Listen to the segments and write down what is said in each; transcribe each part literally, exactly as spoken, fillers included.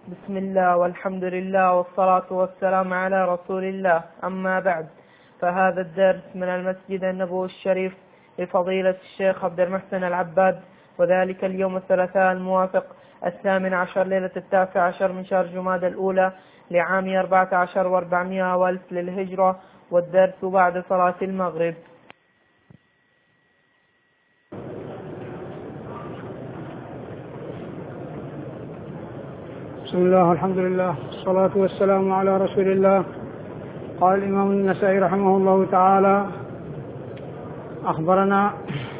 بسم الله والحمد لله والصلاة والسلام على رسول الله. أما بعد، فهذا الدرس من المسجد النبوي الشريف لفضيلة الشيخ عبد المحسن العباد، وذلك اليوم الثلاثاء الموافق الثامن عشر ليلة التاسع عشر من شهر جمادى الأولى لعام أربعة عشر وأربعمائة والف للهجرة، والدرس بعد صلاة المغرب. بسم الله والحمد لله والصلاة والسلام على رسول الله. قال الإمام النسائي رحمه الله تعالى: أخبرنا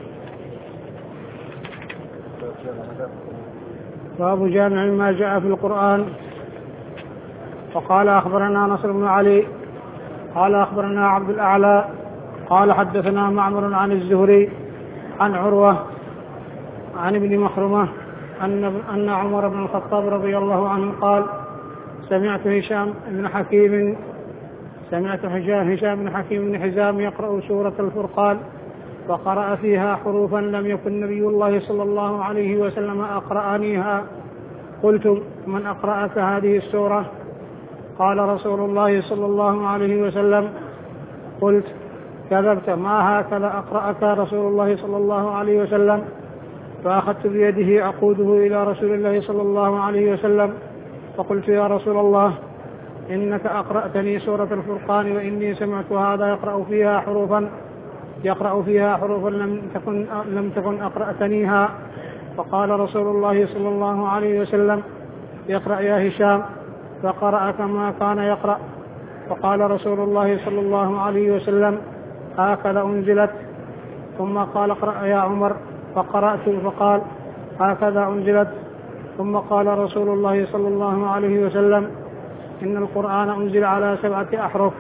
باب جامع ما جاء في القرآن. فقال: أخبرنا نصر بن علي قال أخبرنا عبد الأعلى قال حدثنا معمر عن الزهري عن عروة عن ابن مخرمة أن أن عمر بن الخطاب رضي الله عنه قال: سمعت هشام بن حكيم سمعت هشام بن حكيم بن حزام يقرأ سورة الفرقان، فقرأ فيها حروفا لم يكن نبي الله صلى الله عليه وسلم أقرأنيها. قلت: من أقرأك هذه السورة؟ قال: رسول الله صلى الله عليه وسلم. قلت: كذبت، ما هكذا أقرأك رسول الله صلى الله عليه وسلم. فأخذت بيده أقوده إلى رسول الله صلى الله عليه وسلم، فقلت: يا رسول الله، إنك أقرأتني سورة الفرقان، وإني سمعت هذا يقرأ فيها حروفا يقرأ فيها حروفا لم تكن لم تكن أقرأتنيها. فقال رسول الله صلى الله عليه وسلم: يقرأ يا هشام. فقرأ كما كان يقرأ. فقال رسول الله صلى الله عليه وسلم: هكذا أنزلت. ثم قال: اقرأ يا عمر. فقرأت فقال: هكذا أنزلت. ثم قال رسول الله صلى الله عليه وسلم: إن القرآن أنزل على سبعة أحرف.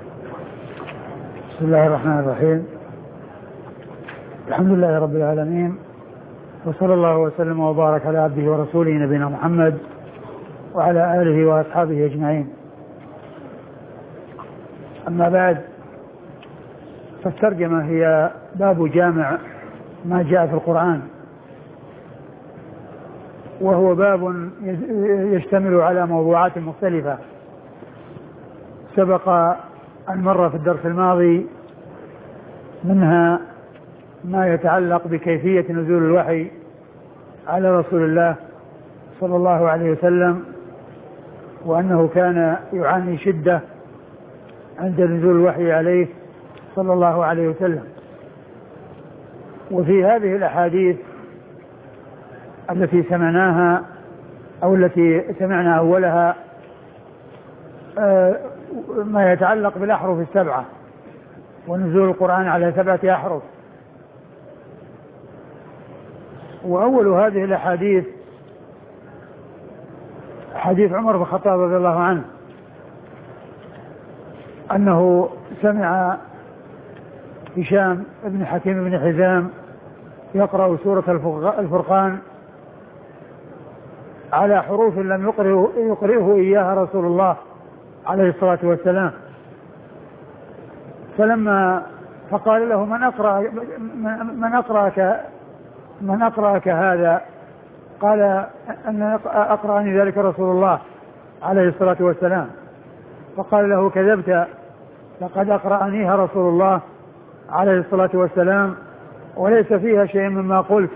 بسم الله الرحمن الرحيم. الحمد لله رب العالمين، وصلى الله وسلم وبارك على عبده ورسوله نبينا محمد وعلى آله وأصحابه أجمعين. أما بعد، فالترجمة هي باب جامع ما جاء في القرآن، وهو باب يشتمل على موضوعات مختلفة. سبق أن مر في الدرس الماضي منها ما يتعلق بكيفية نزول الوحي على رسول الله صلى الله عليه وسلم، وأنه كان يعاني شدة عند نزول الوحي عليه صلى الله عليه وسلم. وفي هذه الأحاديث التي سمعناها أو التي سمعنا أولها ما يتعلق بالأحرف السبعة ونزول القرآن على سبعة أحرف. وأول هذه الأحاديث حديث عمر بن الخطاب رضي الله عنه أنه سمع هشام بن حكيم بن حزام يقرأ سورة الفرقان على حروف لم يقرئه, يقرئه إياها رسول الله عليه الصلاة والسلام. فلما فقال له: من أقرأ من أقرأك من أقرأك هذا؟ قال: أن أقرأني ذلك رسول الله عليه الصلاة والسلام. فقال له: كذبت، لقد أقرأنيها رسول الله عليه الصلاة والسلام، وليس فيها شيء مما قلت.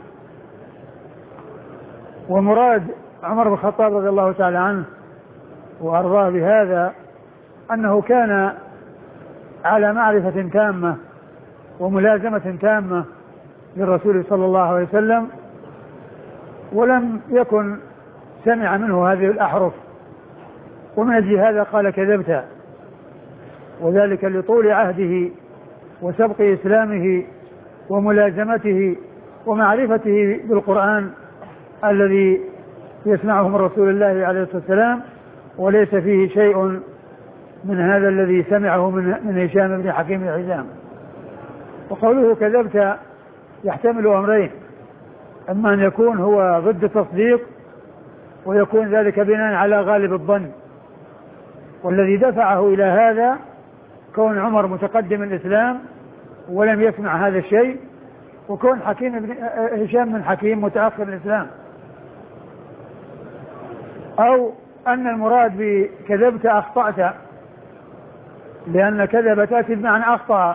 ومراد عمر بن الخطاب رضي الله تعالى عنه وأرضاه بهذا أنه كان على معرفة تامة وملازمة تامة للرسول صلى الله عليه وسلم، ولم يكن سمع منه هذه الأحرف، ومن أجل هذا قال: كذبت، وذلك لطول عهده وسبق إسلامه وملازمته ومعرفته بالقرآن الذي يسمعه من رسول الله عليه الصلاة والسلام، وليس فيه شيء من هذا الذي سمعه من هشام بن حكيم بن حزام. وقوله كذبت يحتمل أمرين: أما أن يكون هو ضد التصديق، ويكون ذلك بناء على غالب الظن، والذي دفعه إلى هذا كون عمر متقدم الإسلام ولم يسمع هذا الشيء، وكون حكيم بن هشام بن حكيم متأخر الإسلام. أو أن المراد بكذبت أخطأت، لأن كذب تأتي بمعنى أخطأ،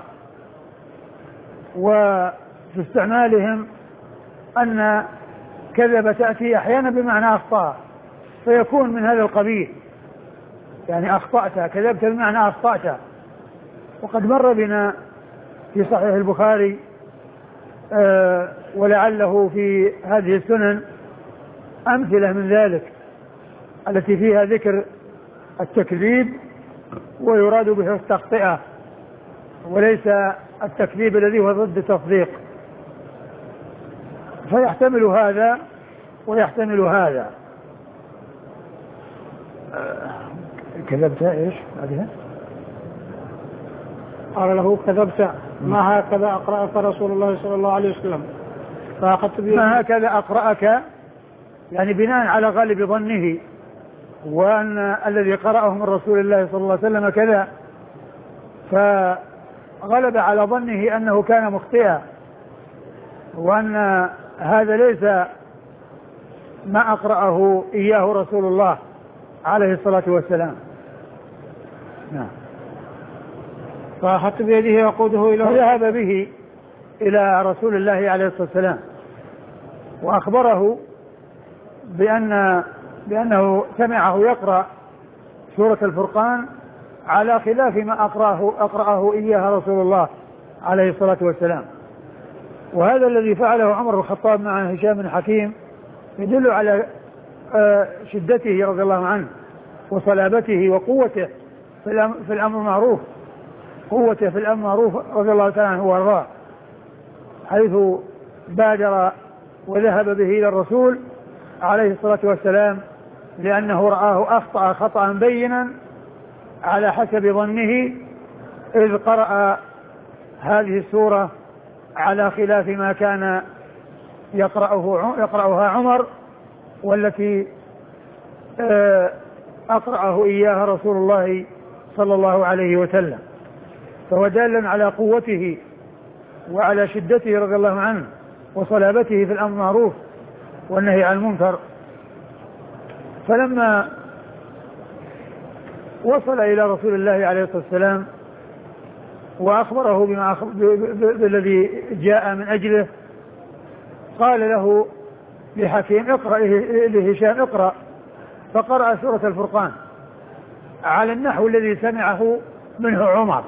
وفي استعمالهم أن كذب تأتي أحيانا بمعنى أخطأ، فيكون من هذا القبيل، يعني أخطأت، كذبت بمعنى أخطأت. وقد مر بنا في صحيح البخاري آه ولعله في هذه السنن أمثلة من ذلك التي فيها ذكر التكذيب ويراد به التخطئة، وليس التكذيب الذي هو ضد التصديق، فيحتمل هذا ويحتمل هذا. آه كذبت ايش بعدها؟ قال له كذبت ما هكذا أقرأك رسول الله صلى الله عليه وسلم فأخذت بيده. ما هكذا أقرأك يعني بناء على غالب ظنه، وأن الذي قرأه من رسول الله صلى الله عليه وسلم كذا، فغلب على ظنه أنه كان مخطئا، وأن هذا ليس ما أقرأه إياه رسول الله عليه الصلاة والسلام. نعم. فأخذت بيده وقوده إلى فذهب به إلى رسول الله عليه الصلاة والسلام وأخبره بأن بأنه سمعه يقرأ سورة الفرقان على خلاف ما أقرأه, أقرأه إياها رسول الله عليه الصلاة والسلام. وهذا الذي فعله عمر بن الخطاب مع هشام بن حكيم يدل على شدته رضي الله عنه وصلابته وقوته في الأمر المعروف، قوته في الأمر المعروف رضي الله تعالى عنه وارضاه، حيث بادر وذهب به إلى الرسول عليه الصلاة والسلام لأنه رآه أخطأ خطأ بينا على حسب ظنه إذ قرأ هذه السورة على خلاف ما كان يقرأه يقرأها عمر، والتي أقرأه إياها رسول الله صلى الله عليه وسلم. فهو دال على قوته وعلى شدته رضي الله عنه وصلابته في الأمر المعروف والنهي عن المنكر. فلما وصل إلى رسول الله عليه الصلاة والسلام وأخبره بما أخبر بالذي جاء من أجله، قال له لحكيم اقرأ لهشام اقرأ، فقرأ سورة الفرقان على النحو الذي سمعه منه عمر،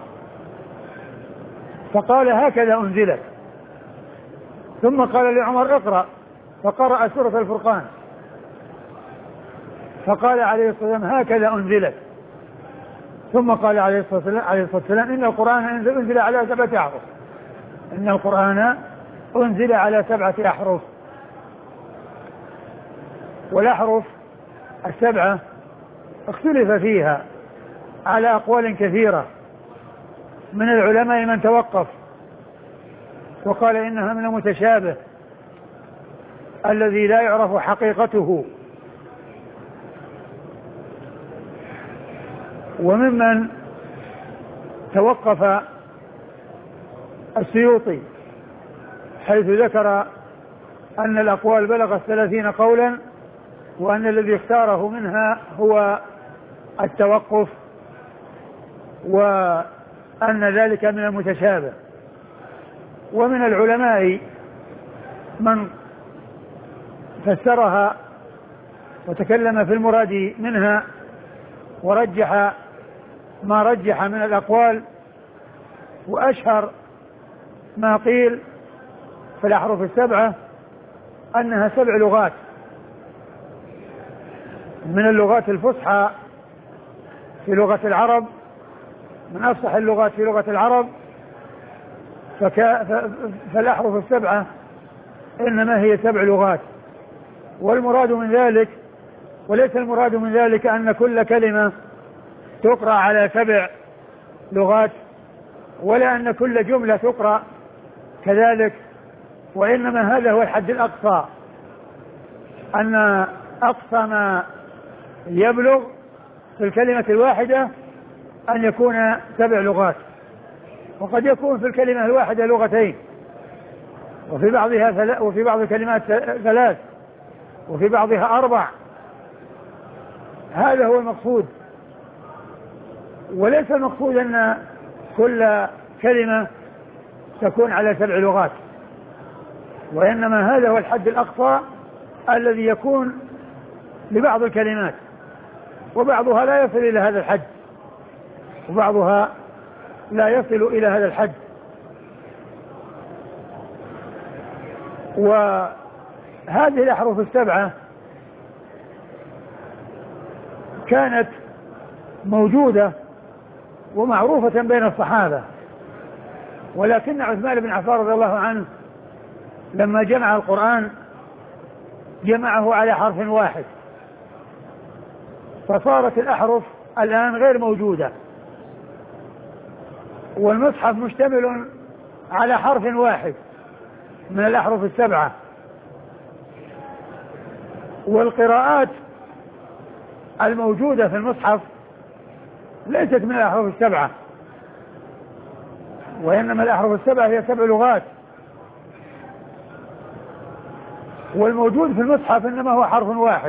فقال هكذا أنزلت. ثم قال لعمر اقرأ، فقرأ سورة الفرقان فقال عليه الصلاة والسلام هكذا أنزلت. ثم قال عليه الصلاة والسلام إن القرآن أنزل على سبعة أحرف إن القرآن أنزل على سبعة أحرف. والأحرف السبعة اختلف فيها على أقوال كثيرة من العلماء من توقف وقال إنها من المتشابه الذي لا يعرف حقيقته، وممن توقف السيوطي حيث ذكر أن الأقوال بلغت ثلاثين قولا، وأن الذي اختاره منها هو التوقف، وأن ذلك من المتشابه. ومن العلماء من فسرها وتكلم في المراد منها ورجح ما رجح من الأقوال، وأشهر ما قيل في الأحرف السبعة أنها سبع لغات من اللغات الفصحى في لغة العرب، من أفصح اللغات في لغة العرب، فكا فالأحرف السبعة إنما هي سبع لغات. والمراد من ذلك وليس المراد من ذلك أن كل كلمة تقرأ على سبع لغات، ولا أن كل جملة تقرأ كذلك، وإنما هذا هو الحد الأقصى، أن أقصى ما يبلغ في الكلمة الواحدة أن يكون سبع لغات، وقد يكون في الكلمة الواحدة لغتين، وفي بعضها ثلاث، وفي بعض الكلمات ثلاث، وفي بعضها أربع. هذا هو المقصود، وليس المقصود أن كل كلمة تكون على سبع لغات، وإنما هذا هو الحد الأقصى الذي يكون لبعض الكلمات، وبعضها لا يصل إلى هذا الحد، وبعضها لا يصل إلى هذا الحد. وهذه الأحرف السبعة كانت موجودة ومعروفة بين الصحابة، ولكن عثمان بن عفان رضي الله عنه لما جمع القرآن جمعه على حرف واحد، فصارت الأحرف الآن غير موجودة، والمصحف مشتمل على حرف واحد من الأحرف السبعة، والقراءات الموجودة في المصحف ليست من الأحرف السبعة، وإنما الأحرف السبعة هي سبع لغات، والموجود في المصحف إنما هو حرف واحد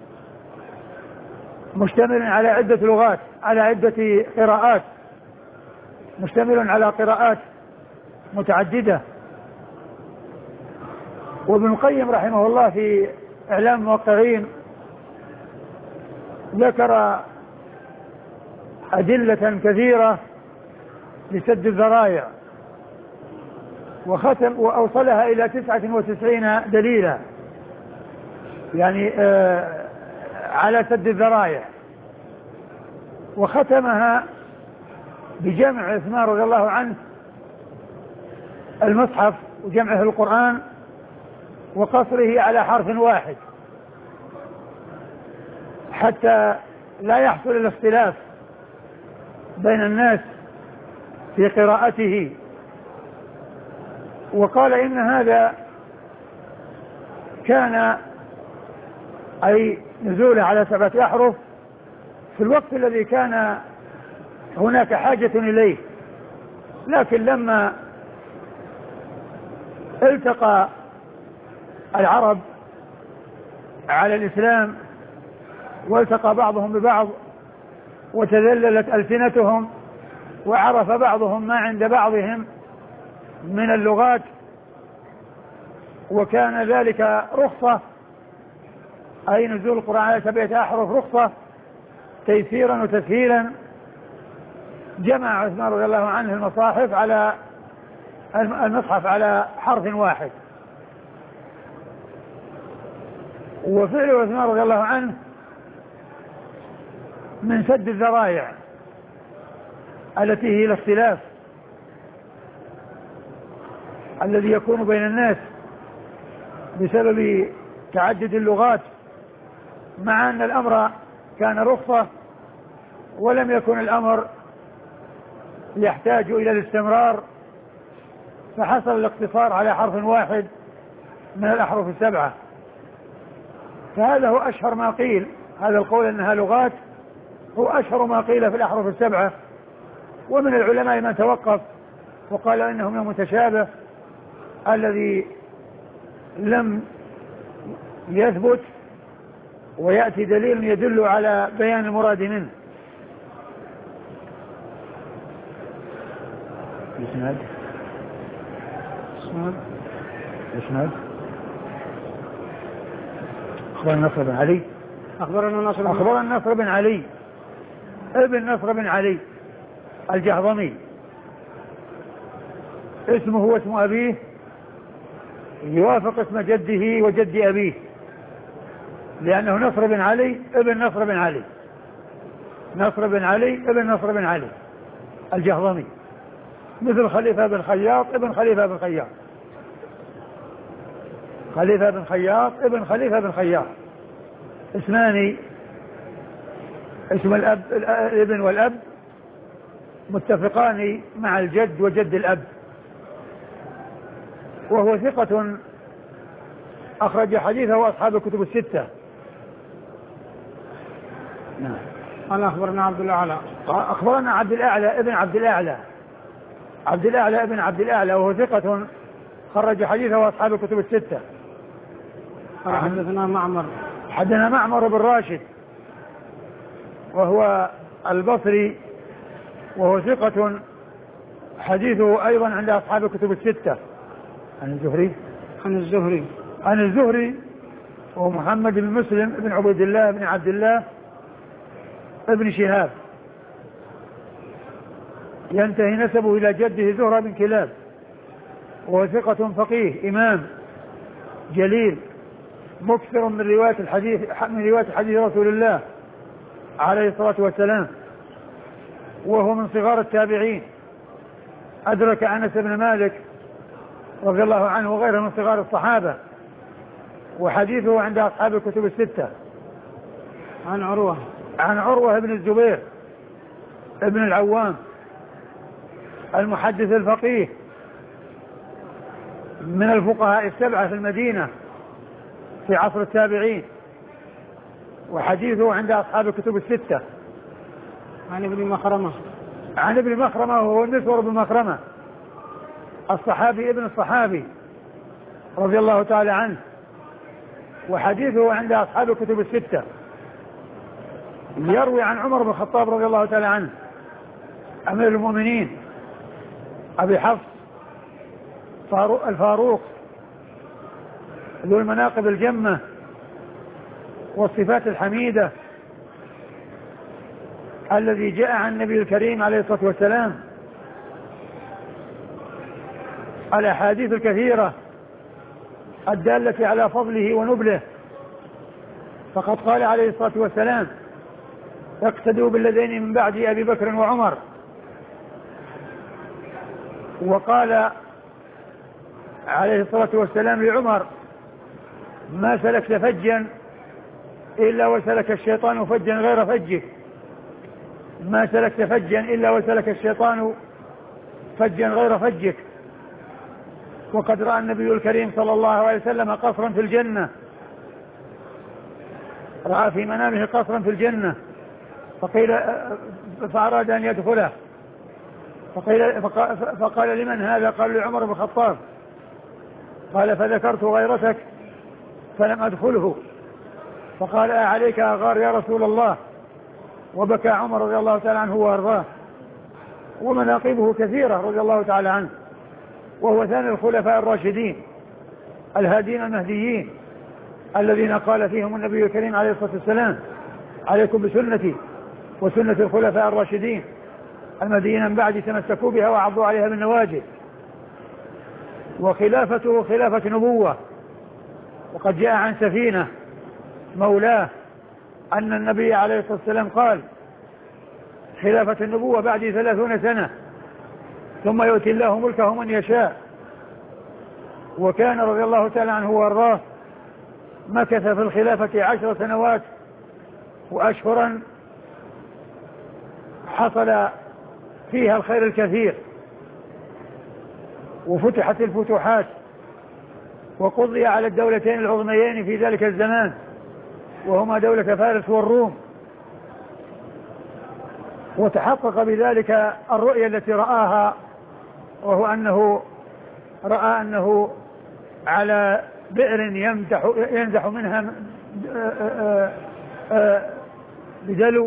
مشتمل على عدة لغات، على عدة قراءات، مشتمل على قراءات متعددة. وابن القيم رحمه الله في إعلام الموقعين ذكر أدلة كثيرة لسد الذرائع، وختم وأوصلها إلى تسعة وتسعين دليلا يعني آه على سد الذرائع، وختمها بجمع عثمان رضي الله عنه المصحف وجمعه القرآن وقصره على حرف واحد حتى لا يحصل الاختلاف بين الناس في قراءته. وقال إن هذا كان أي نزوله على سبعة أحرف في الوقت الذي كان هناك حاجة إليه، لكن لما التقى العرب على الإسلام والتقى بعضهم ببعض وتذللت ألسنتهم وعرف بعضهم ما عند بعضهم من اللغات، وكان ذلك رخصة، أي نزول القرآن على سبعة أحرف رخصة تيسيرا وتسهيلا، جمع عثمان رضي الله عنه المصاحف على المصحف على حرف واحد. وفعل عثمان رضي الله عنه من سد الذرائع التي هي الاختلاف الذي يكون بين الناس بسبب تعدد اللغات، مع أن الأمر كان رخصة ولم يكن الأمر يحتاج إلى الاستمرار، فحصل الاقتصار على حرف واحد من الأحرف السبعة. فهذا هو أشهر ما قيل، هذا القول أنها لغات هو أشهر ما قيل في الأحرف السبعة. ومن العلماء من توقف وقال إنه من المتشابه الذي لم يثبت ويأتي دليل يدل على بيان المراد منه. الإسناد الإسناد أخبرنا نصر بن علي أخبرنا نصر أخبرنا نصر بن علي ابن نصر بن علي الجهضمي، اسمه هو اسم أبيه يوافق اسم جده وجد أبيه، لأنه نصر بن علي ابن نصر بن علي نصر بن علي ابن نصر بن علي الجهضمي، مثل خليفة بن خياط ابن خليفة بن خياط خليفة بن خياط ابن خليفة بن خياط، اسمان اسم الأب الابن والأب متفقان مع الجد وجد الأب، وهو ثقة أخرج حديثه أصحاب الكتب الستة. نعم. قال أخبرنا عبد الأعلى أخبرنا عبد الأعلى ابن عبد الأعلى عبد الأعلى ابن عبد الأعلى وهو ثقة خرج حديثه أصحاب الكتب الستة. حدثنا معمر حدثنا معمر بن راشد وهو البصري وهو ثقة حديثه أيضا عند أصحاب الكتب الستة. عن الزهري عن الزهري عن الزهري ومحمد بن مسلم بن عبد الله بن عبد الله ابن شهاب ينتهي نسبه إلى جده زهرة بن كلاب، وهو ثقة فقيه إمام جليل مكثر من رواية الحديث من رواية حديث رسول الله عليه الصلاة والسلام، وهو من صغار التابعين، أدرك أنس بن مالك رضي الله عنه وغيره من صغار الصحابة، وحديثه عند أصحاب الكتب الستة. عن عروة عن عروة بن الزبير ابن العوام المحدث الفقيه من الفقهاء السبعة في المدينة في عصر التابعين، وحديثه عند أصحاب الكتب الستة. عن ابن مخرمة عن ابن مخرمة وهو النسور بن مخرمة الصحابي ابن الصحابي رضي الله تعالى عنه، وحديثه عند أصحاب الكتب الستة. يروي عن عمر بن الخطاب رضي الله تعالى عنه أمير المؤمنين أبي حفص الفاروق ذو المناقب الجمة والصفات الحميدة الذي جاء عن النبي الكريم عليه الصلاة والسلام الأحاديث الكثيرة الدالة على فضله ونبله، فقد قال عليه الصلاة والسلام: اقتدوا بالذين من بعد أبي بكر وعمر. وقال عليه الصلاة والسلام لعمر: ما سلكت فجا إلا وسلك الشيطان فجا غير فجك، ما سلكت فجا إلا وسلك الشيطان فجا غير فجك. وقد رأى النبي الكريم صلى الله عليه وسلم قصرا في الجنة، رأى في منامه قصرا في الجنة فقيل فأراد أن يدخله، فقيل فقال: لمن هذا؟ قال: لعمر بن الخطاب. قال: فذكرت غيرتك فلم أدخله. فقال: أعليك أغار يا رسول الله؟ وبكى عمر رضي الله تعالى عنه وأرضاه. ومناقبه كثيرة رضي الله تعالى عنه، وهو ثاني الخلفاء الراشدين الهادين المهديين الذين قال فيهم النبي الكريم عليه الصلاة والسلام: عليكم بسنتي وسنة الخلفاء الراشدين المهديين من بعد تمسكوا بها وعضوا عليها بالنواجذ. وخلافته خلافة نبوة، وقد جاء عن سفينة مولاه أن النبي عليه الصلاة والسلام قال: خلافة النبوة بعد ثلاثون سنة ثم يؤتي الله ملكه من يشاء. وكان رضي الله تعالى عنه وارضاه مكث في الخلافة عشر سنوات وأشهرا حصل فيها الخير الكثير، وفتحت الفتوحات، وقضي على الدولتين العظميين في ذلك الزمان وهما دولة فارس والروم. وتحقق بذلك الرؤية التي رآها، وهو أنه رأى أنه على بئر يمدح ينزح منها بدلو،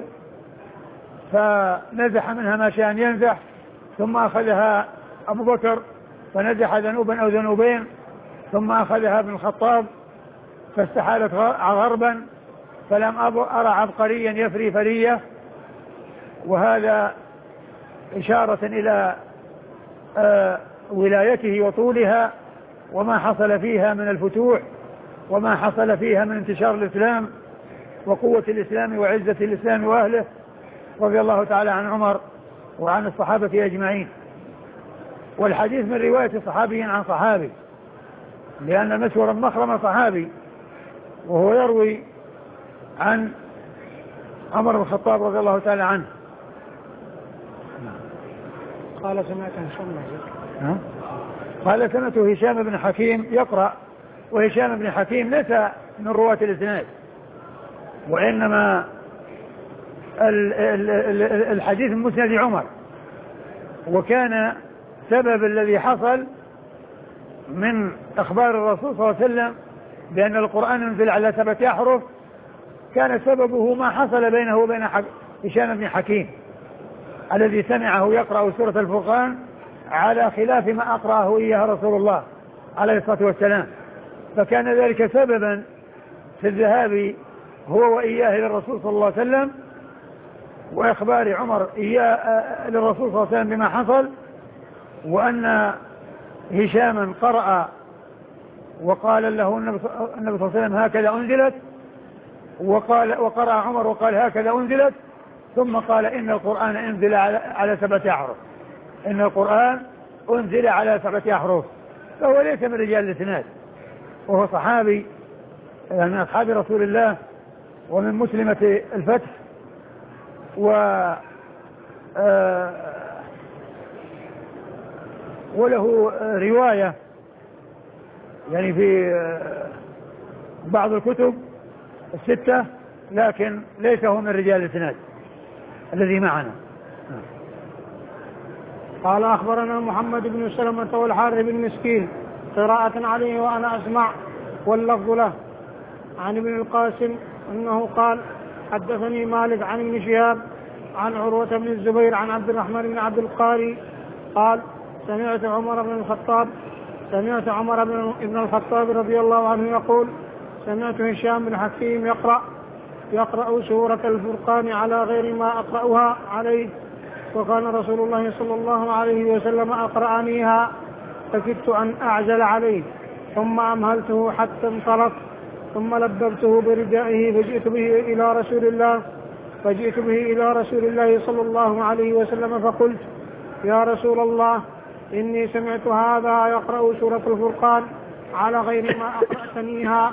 فنزح منها ما شاء أن ينزح، ثم أخذها أبو بكر فنزح ذنوبا أو ذنوبين، ثم أخذها ابن الخطاب فاستحالت غربا، فلم أرى عبقريا يفري فرية. وهذا إشارة إلى آه ولايته وطولها وما حصل فيها من الفتوح وما حصل فيها من انتشار الإسلام وقوة الإسلام وعزة الإسلام وأهله، رضي الله تعالى عن عمر وعن الصحابة أجمعين. والحديث من رواية صحابي عن صحابي، لأن مسور المخرمة صحابي، وهو يروي عن عمر بن الخطاب رضي الله تعالى عنه. قال سمعت هشام قال سمعت هشام بن حكيم يقرأ، وهشام بن حكيم ليس من رواة الإسناد، وإنما الحديث من مسند عمر. وكان سبب الذي حصل من أخبار الرسول صلى الله عليه وسلم بأن القرآن ينزل على سبعة أحرف كان سببه ما حصل بينه وبين هشام بن حكيم الذي سمعه يقرأ سورة الفرقان على خلاف ما أقرأه إياه رسول الله عليه الصلاة والسلام، فكان ذلك سببا في الذهاب هو وإياه للرسول صلى الله عليه وسلم وإخبار عمر إياه للرسول صلى الله عليه وسلم بما حصل، وأن هشاما قرأ وقال له النبي صلى الله عليه وسلم هكذا أنزلت، وقال وقرأ عمر وقال هكذا أنزلت، ثم قال إن القرآن أنزل على سبعة أحرف، إن القرآن أنزل على سبعة أحرف، فهو ليس من رجال الإسناد، وهو صحابي من أصحاب رسول الله ومن مسلمة الفتح، و وله رواية يعني في بعض الكتب الستة، لكن ليس هو من رجال الإسناد الذي معنا. قال أخبرنا محمد بن سلمة والحارث بن مسكين قراءة عليه وأنا أسمع واللفظ له عن ابن القاسم أنه قال حدثني مالك عن ابن شهاب عن عروة بن الزبير عن عبد الرحمن بن عبد القاري قال سمعت عمر بن الخطاب سمعت عمر بن الخطاب رضي الله عنه يقول سمعت هشام بن حكيم يقرأ يقرأ سورة الفرقان على غير ما أقرأها عليه، وكان رسول الله صلى الله عليه وسلم أقرأنيها فكدت أن أعجل عليه، ثم أمهلته حتى انطلق، ثم لببته بردائه فجئت به إلى رسول الله فجئت به إلى رسول الله صلى الله عليه وسلم فقلت يا رسول الله إني سمعت هذا يقرأ سورة الفرقان على غير ما أقرأتنيها،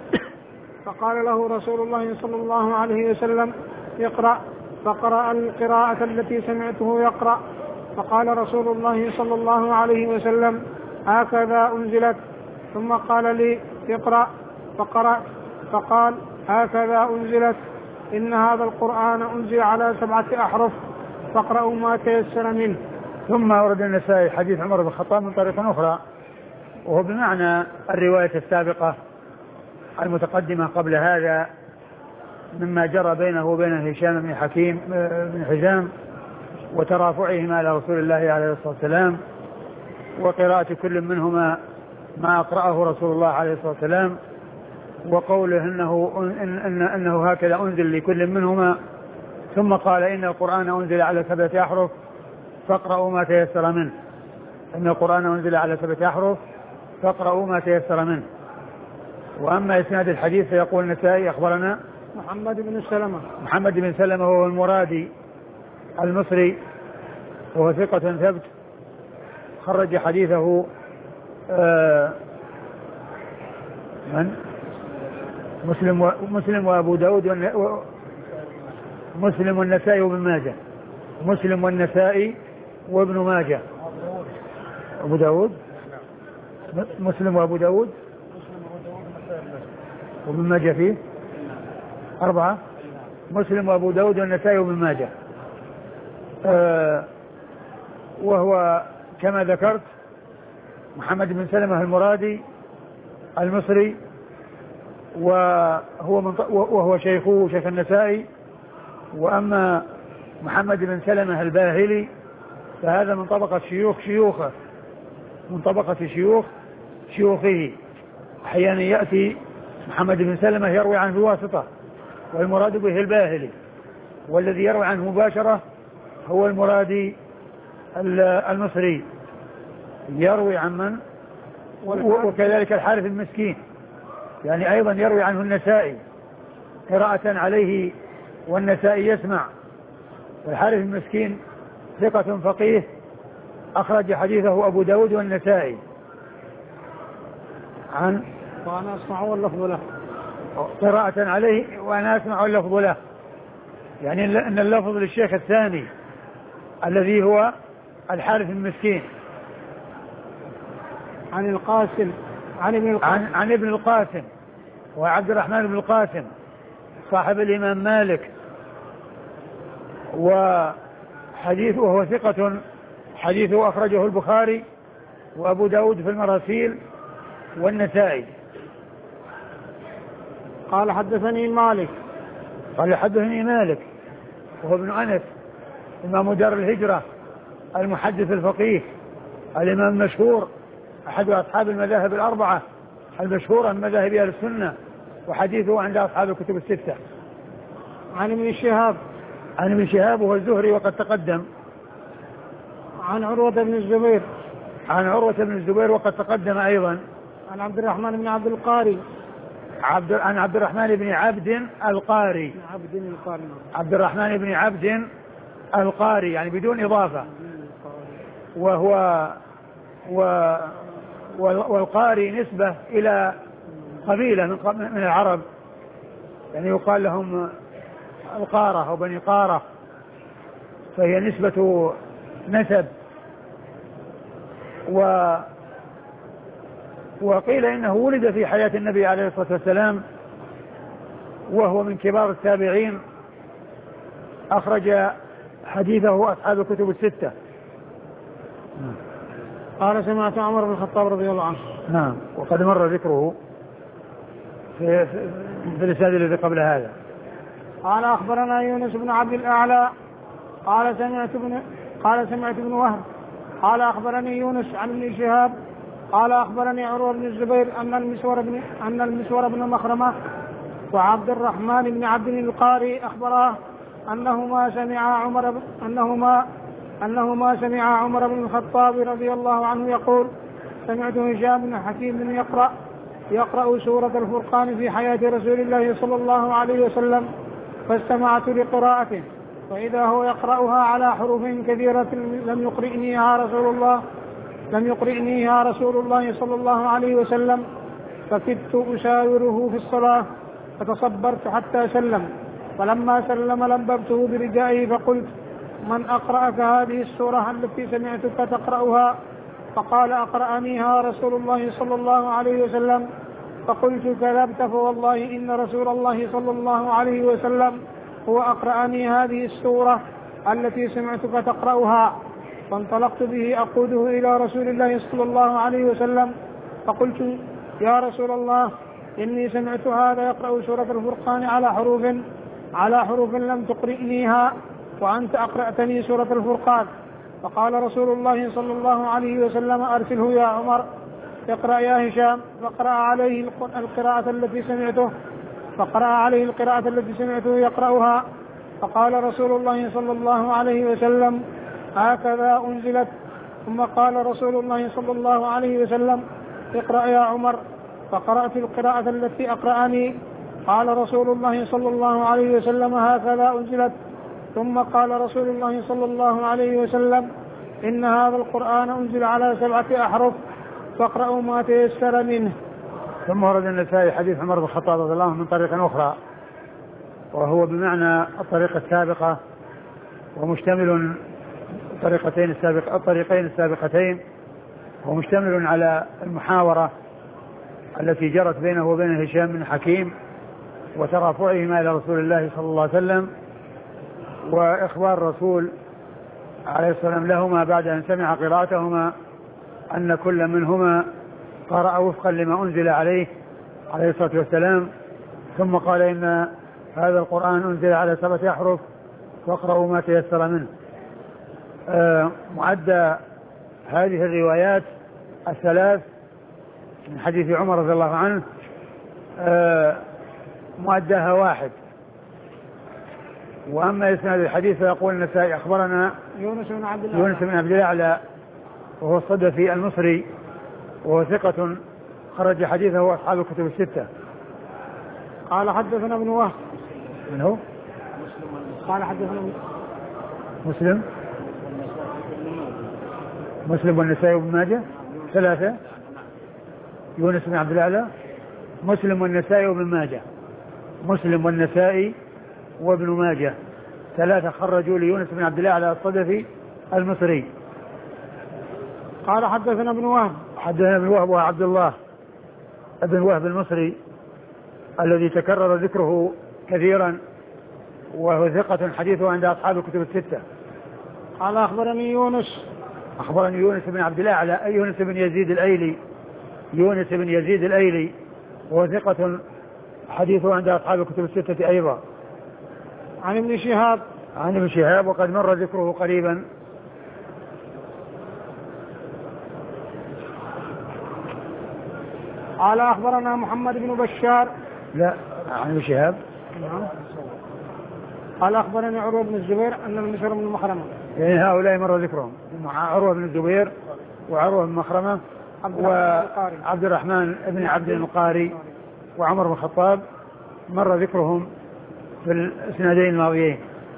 فقال له رسول الله صلى الله عليه وسلم اقرأ، فقرأ القراءة التي سمعته يقرأ، فقال رسول الله صلى الله عليه وسلم هكذا أنزلت، ثم قال لي اقرأ، فقرأ فقال هكذا أنزلت، إن هذا القرآن أنزل على سبعة أحرف فاقرأوا ما تيسر منه. ثم ورد النسائي حديث عمر بن الخطاب من طريق أخرى، وهو بمعنى الرواية السابقة المتقدمة قبل هذا مما جرى بينه وبين هشام بن حكيم بن حزام وترافعهما على رسول الله عليه الصلاة والسلام، وقراءة كل منهما ما أقرأه رسول الله عليه الصلاة والسلام، وقوله إنه, إن إن إنه هكذا أنزل لكل منهما، ثم قال إن القرآن أنزل على سبعة أحرف فاقرأوا ما تيسر منه، إن القرآن أنزل على سبعة أحرف فاقرأوا ما تيسر منه. وأما إسناد الحديث فيقول النسائي أخبرنا محمد بن سلمة محمد بن سلمة هو المرادي المصري، وهو ثقة ثبت خرج حديثه آه من مسلم مسلم وأبو داود مسلم والنسائي وابن ماجه مسلم والنسائي وابن ماجه أبو داود مسلم وأبو داود وابن ماجه فيه أربعة، مسلم وأبو داود والنسائي وابن ماجه، آه وهو كما ذكرت محمد بن سلمة المرادي المصري، وهو من وهو شيخه شيخ النسائي. وأما محمد بن سلمة الباهلي فهذا من طبقة شيوخ شيوخه من طبقة شيوخ شيوخه. أحيانا يأتي محمد بن سلمة يروي عنه بواسطة والمراد به الباهلي، والذي يروي عنه مباشرة هو المرادي المصري يروي عن من، وكذلك الحارث المسكين يعني أيضا يروي عنه النسائي قراءة عليه والنسائي يسمع، والحارث المسكين ثقة فقيه أخرج حديثه أبو داود والنسائي عن وأنا أسمع واللفظ له قراءة عليه وأنا أسمع اللفظ له، يعني أن اللفظ للشيخ الثاني الذي هو الحارث المسكين. عن القاسم عن ابن القاسم عن, عن ابن القاسم وعبد الرحمن بن القاسم صاحب الإمام مالك، وحديثه وهو ثقة حديثه أخرجه البخاري وأبو داود في المراسيل والنسائي. قال حدثني مالك قال حدثني مالك وهو ابن أنس إمام دار الهجرة المحدث الفقيه الإمام المشهور أحد أصحاب المذاهب الأربعة المشهورة من مذاهب أهل السنة، وحديثه عند أصحاب الكتب الستة. عن ابن شهاب عن ابن شهاب وهو الزهري وقد تقدم. عن عروة بن الزبير عن عروة بن الزبير وقد تقدم أيضا. عن عبد الرحمن بن عبد القاري عبد عن عبد الرحمن بن عبد القاري عبد القاري عبد الرحمن بن عبد القاري يعني بدون إضافة، وهو و والقاري نسبة إلى قبيلة من العرب، يعني يقال لهم القارة أو بني قارة، فهي نسبة نسب. و وقيل إنه ولد في حياة النبي عليه الصلاة والسلام وهو من كبار التابعين، أخرج حديثه أصحاب الكتب الستة. قال سمعت عمر بن الخطاب رضي الله عنه. نعم، وقد مر ذكره في, في الإسناد الذي قبل هذا. قال أخبرنا يونس بن عبد الأعلى قال سمعت ابن قال سمعت ابن وهب قال أخبرني يونس عن ابن شهاب قال أخبرني عروة بن الزبير أن المسور بن أن المسور بن مخرمة وعبد الرحمن بن عبد القاري أخبراه أنهما سمع عمر أنهما أنهما سمع عمر بن الخطاب رضي الله عنه يقول سمعت هشام بن حكيم بن يقرأ يقرأ سورة الفرقان في حياة رسول الله صلى الله عليه وسلم، فاستمعت لقراءته فإذا هو يقرأها على حروف كثيرة لم يقرئنيها رسول الله لم يقرئنيها رسول الله صلى الله عليه وسلم، فكدت أشاوره في الصلاة فتصبرت حتى سلم، فلما سلم لببته بردائه فقلت من أقرأك هذه السورة التي سمعتك تقرأها؟ فقال أقرأنيها رسول الله صلى الله عليه وسلم، فقلت كذبت فوالله إن رسول الله صلى الله عليه وسلم هو أقرأني هذه السورة التي سمعتك تقرأها. فانطلقت به أقوده إلى رسول الله صلى الله عليه وسلم فقلت يا رسول الله إني سمعت هذا يقرأ سورة الفرقان على حروف على حروف لم تقرئنيها وأنت أقرأتني سورة الفرقان. فقال رسول الله صلى الله عليه وسلم أرسله يا عمر اقرأ يا هشام، فقرأ عليه القراءة التي سمعته فقرأ عليه القراءة التي سمعته يقرأها. فقال رسول الله صلى الله عليه وسلم هكذا أنزلت. ثم قال رسول الله صلى الله عليه وسلم اقرأ يا عمر، فقرأت القراءة التي أقرأني. قال رسول الله صلى الله عليه وسلم هكذا أنزلت. ثم قال رسول الله صلى الله عليه وسلم إن هذا القرآن أنزل على سبعة أحرف فاقرأوا ما تيسر منه. ثم ورد النسائي حديث عمر بن الخطاب رضي الله عنه من طريق أخرى وهو بمعنى الطريقة السابقة ومشتمل الطريقتين السابق الطريقين السابقتين ومشتمل على المحاورة التي جرت بينه وبين هشام بن حكيم وترافعهما إلى رسول الله صلى الله عليه وسلم وإخبار الرسول عليه الصلاة والسلام لهما بعد أن سمع قراءتهما أن كل منهما قرأ وفقا لما أنزل عليه عليه الصلاة والسلام. ثم قال إن هذا القرآن أنزل على سبعة أحرف واقرأوا ما تيسر منه. آه معدى هذه الروايات الثلاث من حديث عمر رضي الله عنه آه معداها واحد. وأما إسناد الحديث فيقول النسائي أخبرنا يونس بن عبد الأعلى يونس بن عبد الأعلى وهو الصدفي المصري وهو ثقة خرج حديثه أصحاب الكتب الستة. قال حدثنا ابن وهب. من هو؟ قال حدثنا مسلم مسلم والنسائي وابن ماجه ثلاثة. يونس بن عبد الأعلى مسلم والنسائي وابن ماجه مسلم والنسائي وابن ماجه ثلاثة خرجوا ليونس بن عبد الأعلى الصدفي المصري. قال حدثنا ابن وهب حدثنا ابن وهب وعبد الله ابن وهب المصري الذي تكرر ذكره كثيرا وهو ثقة حديثه عند أصحاب الكتب الستة. قال أخبرني يونس أخبرني يونس بن عبد الأعلى أي يونس بن يزيد الأيلي يونس بن يزيد الأيلي وهو ثقة حديثه عند أصحاب الكتب الستة أيضا. عن ابن شهاب عن ابن شهاب وقد مر ذكره قريبا. قال أخبرنا محمد بن بشار. لا عن ابن شهاب. نعم. قال أخبرني عروة بن الزبير أن المسور بن مخرمة. يعني هؤلاء مر ذكرهم مع عروة بن الزبير وعروة بن مخرمة وعبد الرحمن بن عبد القاري وعمر بن الخطاب مر ذكرهم في الاسنادين الماضيين.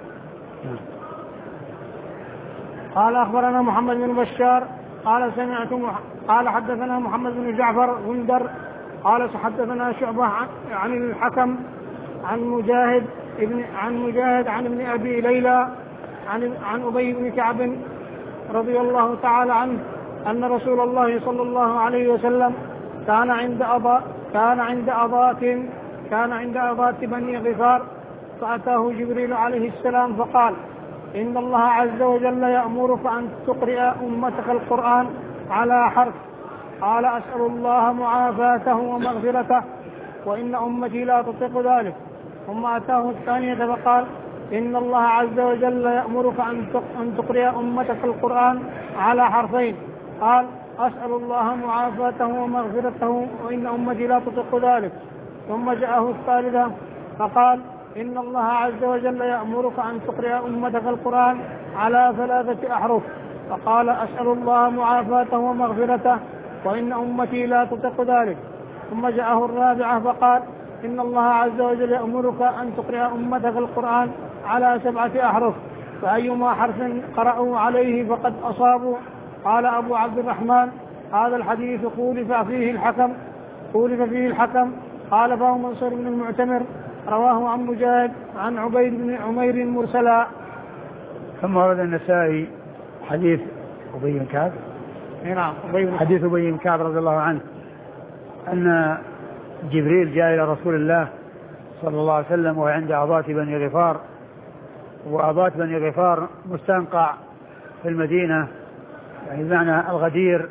قال أخبرنا محمد بن بشار قال سمعت مح... قال حدثنا محمد بن جعفر غندر قال حدثنا شعبة عن... عن الحكم عن مجاهد ابن عن مجاهد عن ابن أبي ليلى عن عن أبي بن كعب رضي الله تعالى عنه أن رسول الله صلى الله عليه وسلم كان عند أضاء كان عند أضاء كان عند أضاء بني غفار فأتاه جبريل عليه السلام فقال إن الله عز وجل يأمرك أن تقرئ أمتك القرآن على حرف. قال أسأل الله معافاته ومغفرته وإن أمتي لا تطيق ذلك. ثم أتاه الثانية فقال إن الله عز وجل يأمرك أن تقرئ أمتك القرآن على حرفين. قال أسأل الله معافاته ومغفرته وإن أمتي لا تطيق ذلك. ثم جاءه الثالثة فقال إن الله عز وجل يأمرك أن تقرئ أمتك القرآن على ثلاثة أحرف. فقال أسأل الله معافاته ومغفرته وإن أمتي لا تطيق ذلك. ثم جاءه الرابعة فقال إن الله عز وجل يأمرك أن تقرئ أمتك القرآن على سبعة أحرف فأيما حرف قرأوا عليه فقد أصابوا. قال أبو عبد الرحمن هذا الحديث خولف فيه الحكم خولف فيه الحكم قال فهو منصور بن المعتمر رواه عن مجاهد عن عبيد بن عمير مرسلا. ثم ورد النسائي حديث أبي بن كعب. نعم حديث أبي بن كعب رضي الله عنه أن جبريل جاء إلى رسول الله صلى الله عليه وسلم وهو عند أضاة بني غفار، وأضاة بني غفار مستنقع في المدينة يعني بمعنى الغدير،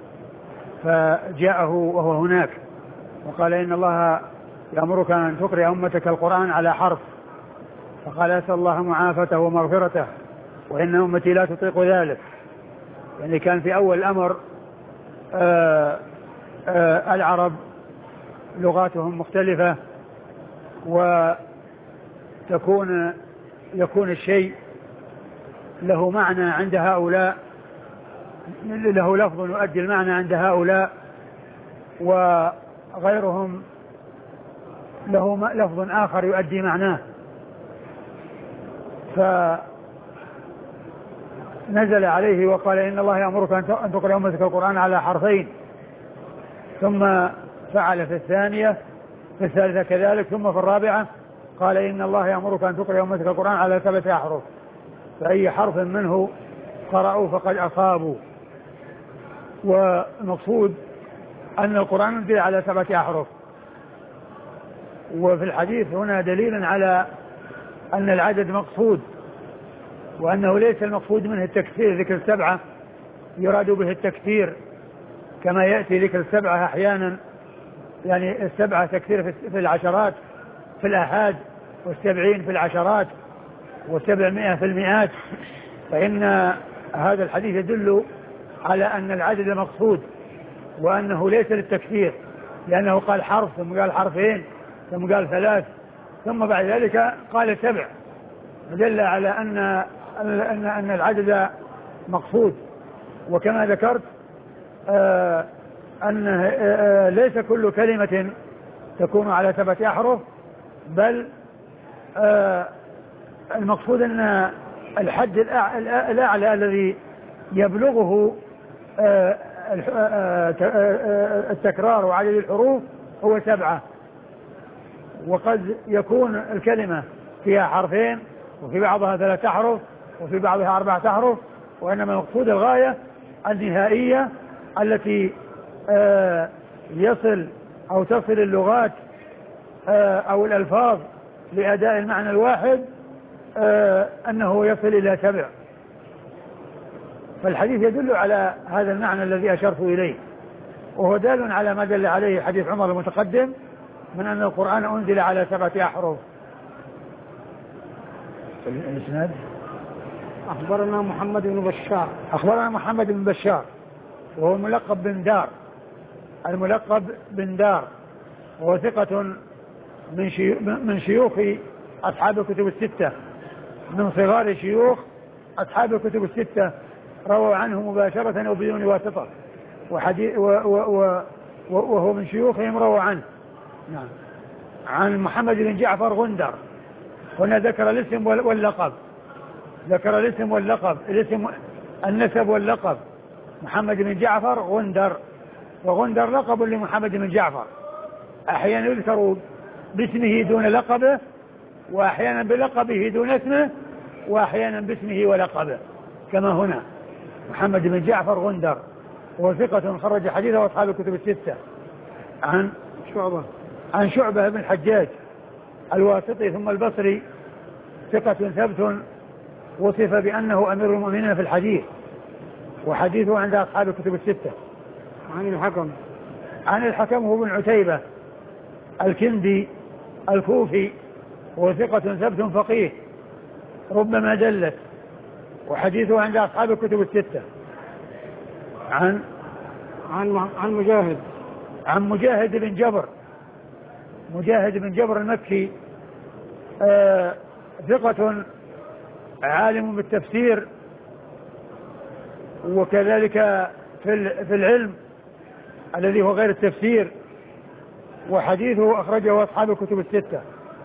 فجاءه وهو هناك وقال إن الله يأمرك أن تقرئ أمتك القرآن على حرف. فقال أسأل الله معافته ومغفرته وإن أمتي لا تطيق ذلك. يعني كان في أول الأمر آآ آآ العرب لغاتهم مختلفة وتكون يكون الشيء له معنى عند هؤلاء، له لفظ يؤدي المعنى عند هؤلاء، وغيرهم له لفظ آخر يؤدي معناه. فنزل عليه وقال إن الله يأمرك أن تقرأ أمتك القرآن على حرفين، ثم فعل في الثانية، في الثالثة كذلك، ثم في الرابعة قال إن الله يأمرك أن تقرأ أمتك القرآن على سبعة أحرف فأي حرف منه قرأوا فقد أصابوا. والمقصود أن القرآن نزل على سبعة أحرف. وفي الحديث هنا دليل على أن العدد مقصود، وأنه ليس المقصود منه التكثير، ذكر السبعة يراد به التكثير كما يأتي ذكر السبعة أحيانا، يعني السبعة تكثير في العشرات في الآحاد، والسبعين في العشرات، والسبعمائة في المئات. فإن هذا الحديث يدل على أن العدد مقصود وأنه ليس للتكثير، لأنه قال حرف ثم قال حرفين ثم قال ثلاث ثم بعد ذلك قال سبع، دل على أن أن أن العدد مقصود. وكما ذكرت آه أن آه ليس كل كلمة تكون على سبعة أحرف، بل آه المقصود أن الحد الأعلى الذي يبلغه آه التكرار وعدد الحروف هو سبعة. وقد يكون الكلمة فيها حرفين وفي بعضها ثلاثة أحرف وفي بعضها أربعة أحرف، وإنما المقصود الغاية النهائية التي آه يصل أو تصل اللغات آه أو الألفاظ لأداء المعنى الواحد آه أنه يصل إلى سبع. فالحديث يدل على هذا المعنى الذي أشرت إليه، وهو دال على ما دل عليه حديث عمر المتقدم من أن القرآن أنزل على سبعة أحرف. الإسناد. أخبرنا محمد بن بشار أخبرنا محمد بن بشار وهو الملقب بن دار الملقب بن دار وهو ثقة من شيوخ, من شيوخ أصحاب الكتب الستة، من صغار شيوخ أصحاب الكتب الستة، رووا عنه مباشرة وبدون واسطة، وحديث و و و وهو من شيوخهم رووا عنه. نعم. عن محمد بن جعفر غندر، هنا ذكر الاسم واللقب، ذكر الاسم واللقب، الاسم النسب واللقب، محمد بن جعفر غندر، وغندر لقب لمحمد بن جعفر، أحيانا يذكر باسمه دون لقبه، وأحيانا بلقبه دون اسمه، وأحيانا باسمه ولقبه، كما هنا محمد بن جعفر غندر، وهو ثقة خرج حديثه أصحاب الكتب الستة. عن شعبة عن شعبة بن الحجاج الواسطي ثم البصري، ثقة ثبت، وصف بأنه أمير المؤمنين في الحديث، وحديثه عند أصحاب الكتب الستة. عن الحكم عن الحكم هو بن عتيبة الكندي الكوفي، وثقة ثبت فقيه ربما دلت، وحديثه عند أصحاب الكتب الستة. عن عن عن مجاهد عن مجاهد بن جبر، مجاهد بن جبر المكي، آه ثقة عالم بالتفسير، وكذلك في في العلم الذي هو غير التفسير، وحديثه أخرجه أصحاب الكتب الستة.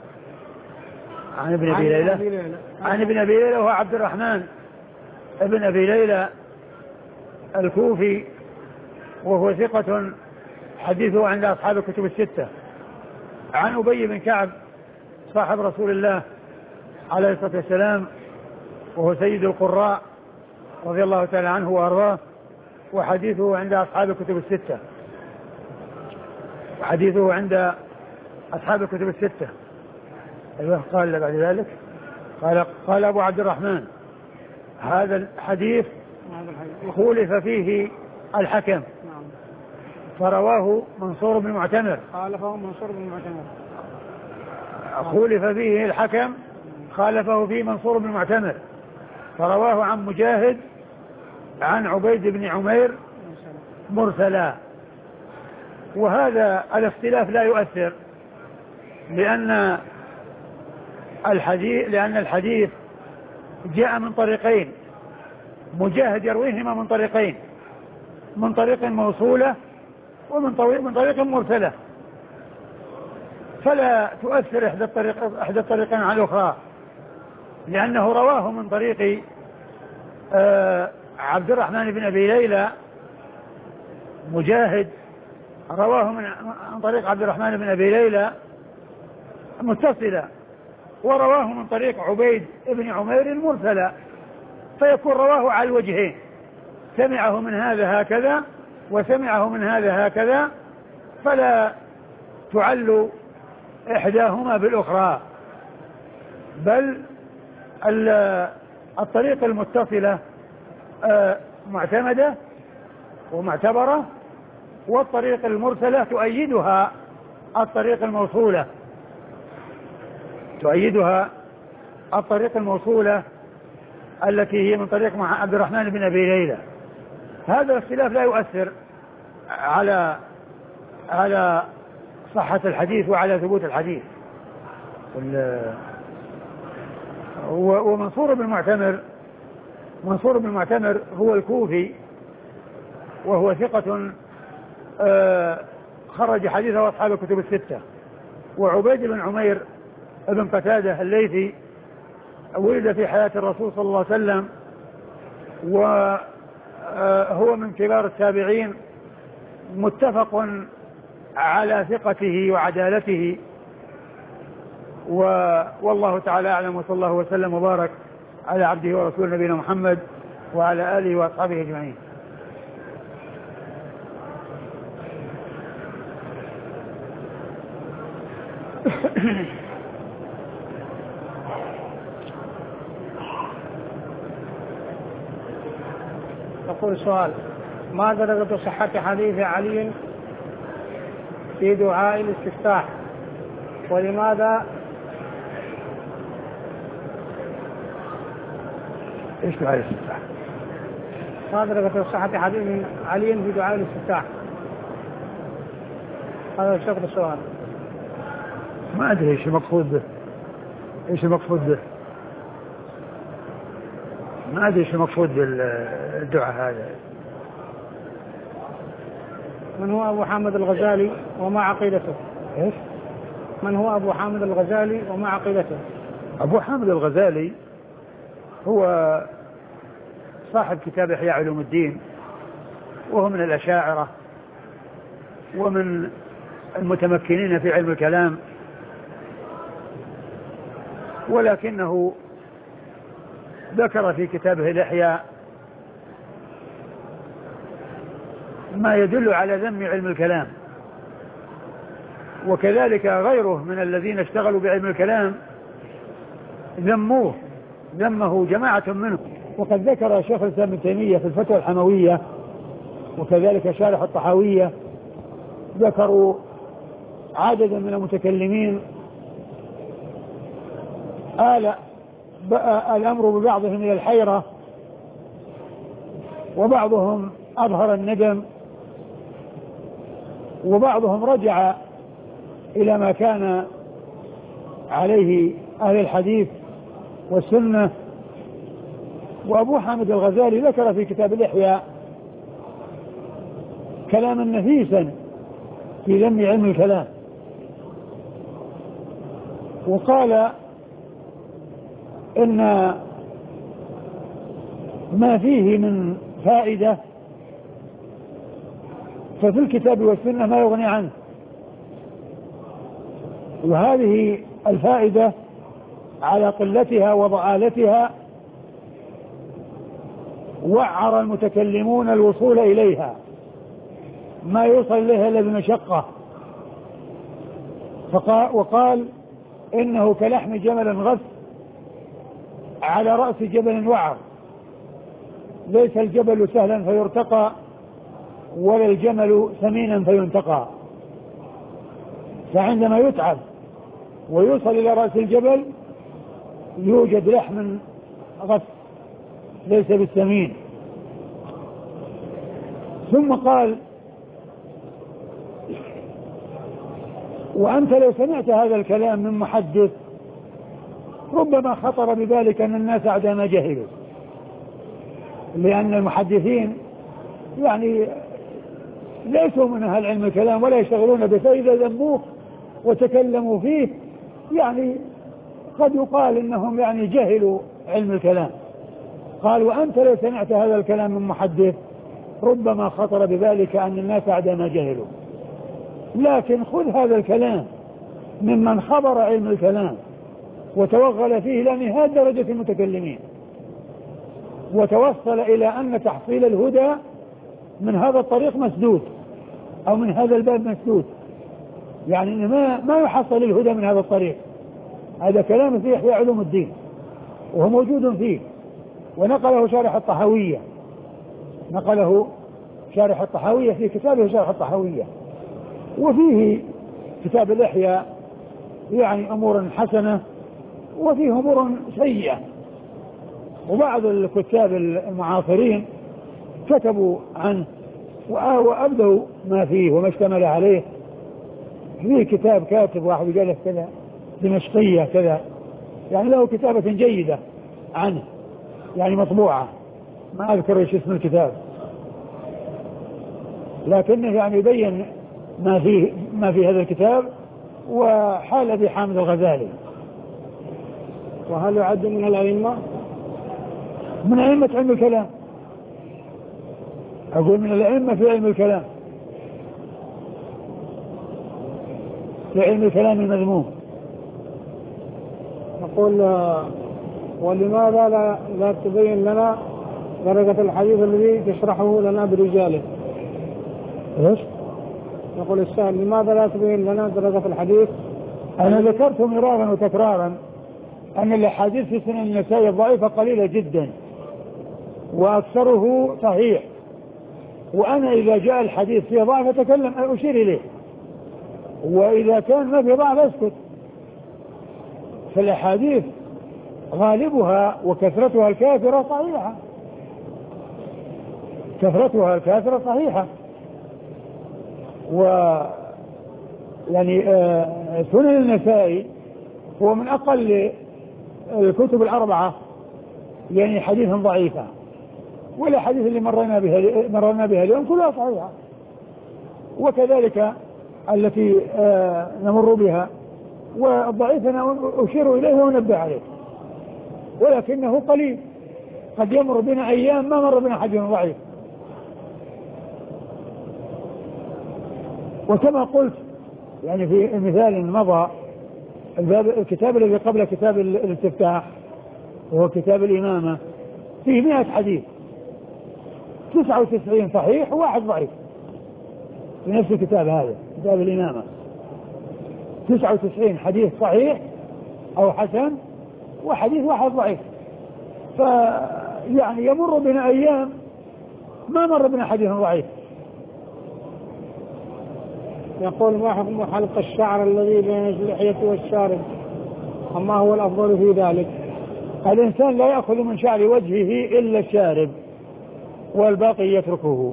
عن ابن أبي ليلى عن ابن أبي ليلى وهو عبد الرحمن ابن أبي ليلى الكوفي، وهو ثقة حديثه عند أصحاب الكتب الستة. عن أبي بن كعب صاحب رسول الله عليه الصلاة والسلام، وهو سيد القراء رضي الله تعالى عنه وأرضاه، وحديثه عند أصحاب الكتب الستة، وحديثه عند أصحاب الكتب الستة. أيوه. قال بعد ذلك قال قال أبو عبد الرحمن هذا الحديث خولف فيه الحكم، فرواه منصور بن معتمر، خالفه منصور بن معتمر، خولف فيه الحكم خالفه فيه منصور بن معتمر، فرواه عن مجاهد عن عبيد بن عمير مرسلا. وهذا الاختلاف لا يؤثر، لأن الحديث لأن الحديث جاء من طريقين، مجاهد يرويهما من طريقين، من طريق موصولة ومن طريق من طريق مرسلة، فلا تؤثر إحدى الطريق إحدى الطريقين على الأخرى، لأنه رواه من طريق آه عبد الرحمن بن أبي ليلى، مجاهد رواه من طريق عبد الرحمن بن أبي ليلى متصلة، ورواه من طريق عبيد بن عمير المرسلة، فيكون رواه على الوجهين، سمعه من هذا هكذا وسمعه من هذا هكذا، فلا تعل إحداهما بالأخرى، بل الطريق المتصلة معتمدة ومعتبرة، والطريق المرسلة تؤيدها الطريق الموصولة تؤيدها الطريق الموصولة التي هي من طريق عبد الرحمن بن أبي ليلى. هذا الاختلاف لا يؤثر على على صحة الحديث وعلى ثبوت الحديث. ومنصور بن معتمر منصور بن معتمر هو الكوفي، وهو ثقة خرج حديثه أصحاب الكتب الستة. وعبيد بن عمير ابن قتادة الليثي ولد في حياة الرسول صلى الله عليه وسلم، وهو من كبار التابعين، متفق على ثقته وعدالته، والله تعالى أعلم، وصلى الله وسلم وبارك على عبده ورسوله نبينا محمد وعلى آله وأصحابه أجمعين. يقول سؤال: ما درجة صحة حديث علي في دعاء الاستفتاح، ولماذا ايش دعاء الاستفتاح؟ ما درجة صحة حديث علي في دعاء الاستفتاح؟ هذا شكل السؤال. ما ادري ايش المقصود به، ايش المقصود به ما ادري ايش المقصود بالدعاء هذا. من هو ابو حامد الغزالي وما عقيدته؟ ايش؟ من هو ابو حامد الغزالي وما عقيدته؟ ابو حامد الغزالي هو صاحب كتاب إحياء علوم الدين، وهو من الأشاعرة ومن المتمكنين في علم الكلام، ولكنه ذكر في كتابه الإحياء ما يدل على ذم علم الكلام، وكذلك غيره من الذين اشتغلوا بعلم الكلام ذموه ذمه جماعة منهم. وقد ذكر شيخ الإسلام ابن تيمية في الفتوى الحموية وكذلك شارح الطحاوية، ذكروا عددا من المتكلمين آل الأمر ببعضهم إلى الحيرة، وبعضهم أظهر الندم، وبعضهم رجع إلى ما كان عليه أهل الحديث والسنة. وأبو حامد الغزالي ذكر في كتاب الإحياء كلاما نفيسا في ذم علم الكلام، وقال إن ما فيه من فائدة ففي الكتاب والسنة ما يغني عنه، وهذه الفائدة على قلتها وضآلتها وعر المتكلمون الوصول إليها، ما يوصل إليها إلا بمشقة. وقال إنه كلحم جمل غث على رأس جبل وعر، ليس الجبل سهلا فيرتقى ولا الجمل ثمينا فينتقى، فعندما يتعب ويوصل إلى رأس الجبل يوجد لحم غث ليس بالثمين. ثم قال: وأنت لو سمعت هذا الكلام من محدث ربما خطر بذلك أن الناس عدم جهلوا، لأن المحدثين يعني ليسوا من أهل علم الكلام ولا يشتغلون به، فإذا ذموه وتكلموا فيه يعني قد يقال إنهم يعني جهلوا علم الكلام. قال: وأنت لو سمعت هذا الكلام من محدث ربما خطر بذلك أن الناس عدم جهلوا، لكن خذ هذا الكلام ممن خبر علم الكلام وتوغل فيه إلى نهاية درجة المتكلمين، وتوصل إلى أن تحصيل الهدى من هذا الطريق مسدود أو من هذا الباب مسدود، يعني ما ما يحصل الهدى من هذا الطريق. هذا كلام في إحياء علوم الدين وهو موجود فيه، ونقله شارح الطحاوية نقله شارح الطحاوية في كتابه شارح الطحاوية، وفيه كتاب الإحياء يعني أمور حسنة وفيه أمور سيئة. وبعض الكتاب المعاصرين كتبوا عنه وأبدوا ما فيه وما اشتمل عليه. فيه كتاب كاتب واحد جالس كذا دمشقية كذا، يعني له كتابة جيدة عنه يعني مطبوعة، ما أذكر ايش اسم الكتاب، لكنه يعني يبين ما فيه ما في هذا الكتاب وحال أبي حامد الغزالي. وهل يعد من الأئمة؟ من أئمة علم الكلام، أقول من الأئمة في علم الكلام، في علم الكلام المذموم. نقول: ولماذا لا, لا تبين لنا درجة الحديث الذي تشرحه لنا برجاله؟ ايش؟ نقول السائل: لماذا لا تبين لنا درجة الحديث؟ أنا ذكرت مرارا وتكرارا أن الأحاديث في سنن النسائي الضعيفة قليلة جدا وأكثره صحيح، وأنا إذا جاء الحديث فيه ضعف أتكلم أشير إليه، وإذا كان ما في ضعف أسكت. فالأحاديث غالبها وكثرتها الكاثرة صحيحة، كثرتها الكاثرة صحيحة. و يعني آه سنن النسائي هو من أقل الكتب الأربعة يعني حديثا ضعيفا، والأحاديث اللي مرينا بها مرينا بها اليوم كلها صحيحة، وكذلك التي آه نمر بها. والضعيف أنا أشير إليه وأنبه عليه، ولكنه قليل، قد يمر بنا أيام ما مر بنا حديث ضعيف. وكما قلت يعني في مثال مضى، الباب الكتاب الذي قبل كتاب الاستفتاح وهو كتاب الإمامة فيه مئة حديث، تسعة وتسعين صحيح وواحد ضعيف. في نفس الكتاب هذا كتاب الإمامة تسعة وتسعين حديث صحيح أو حسن وحديث واحد ضعيف. فيعني يمر بنا أيام ما مر بنا حديث ضعيف. يقول: ما حكم حلق الشعر الذي بين اللحية والشارب؟ وما هو الأفضل في ذلك؟ الإنسان لا يأخذ من شعر وجهه إلا الشارب والباقي يتركه.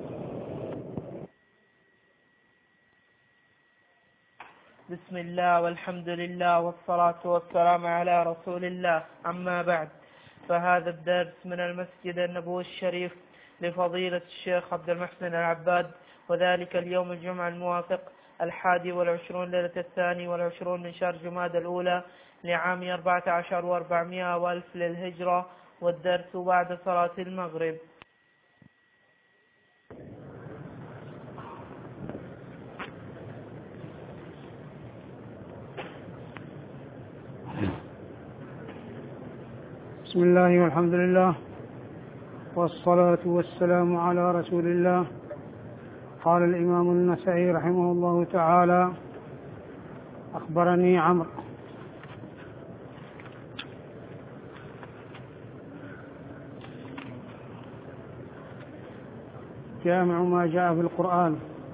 بسم الله والحمد لله والصلاة والسلام على رسول الله، أما بعد، فهذا الدرس من المسجد النبوي الشريف لفضيلة الشيخ عبد المحسن العباد، وذلك اليوم الجمعة الموافق الحادي والعشرون ليلة الثاني والعشرون من شهر جمادى الأولى لعام أربعة عشر وأربعمائة وألف للهجرة، والدرس بعد صلاة المغرب. بسم الله والحمد لله والصلاة والسلام على رسول الله. قال الإمام النسائي رحمه الله تعالى: أخبرني عمرو جامع ما جاء في القرآن.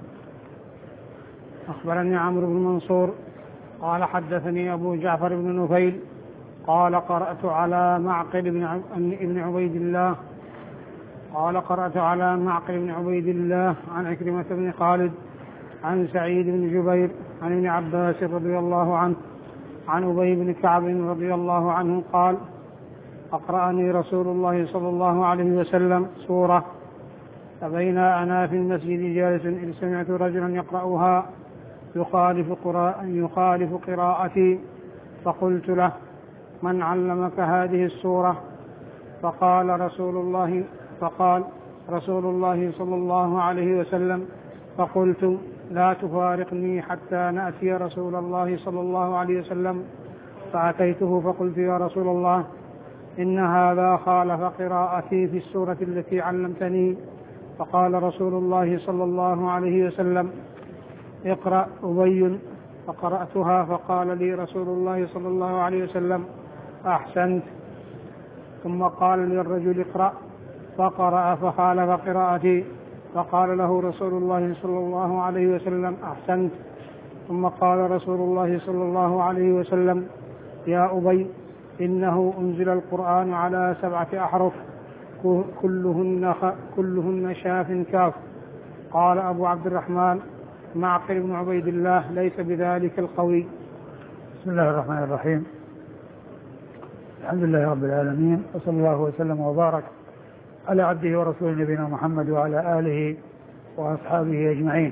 أخبرني عمرو بن منصور قال حدثني أبو جعفر بن نفيل قال قرأت على معقل بن عبيد الله قال قرأت على معقل بن عبيد الله عن عكرمة بن خالد عن سعيد بن جبير عن ابن عباس رضي الله عنه عن أبي بن كعب رضي الله عنه قال: أقرأني رسول الله صلى الله عليه وسلم سورة، فبين أنا في المسجد جالس إذ سمعت رجلا يقرأها يخالف, يخالف قراءتي، فقلت له: من علمك هذه السورة؟ فقال رسول الله فقال رسول الله صلى الله عليه وسلم. فقلت: لا تفارقني حتى نأتي رسول الله صلى الله عليه وسلم. فأتيته فقلت: يا رسول الله، إن هذا خالف قراءتي في السورة التي علمتني. فقال رسول الله صلى الله عليه وسلم: اقرأ أبي. فقرأتها فقال لي رسول الله صلى الله عليه وسلم: أحسنت. ثم قال للرجل: اقرأ. فقرأ فخالف قراءتي، فقال له رسول الله صلى الله عليه وسلم: أحسنت. ثم قال رسول الله صلى الله عليه وسلم: يا أبي، إنه أنزل القرآن على سبعة أحرف كلهن, كلهن شاف كاف. قال أبو عبد الرحمن معقل بن عبيد الله: ليس بذلك القوي. بسم الله الرحمن الرحيم. الحمد لله رب العالمين، وصلى الله وسلم وبارك على عبده ورسوله نبينا محمد وعلى آله وأصحابه أجمعين.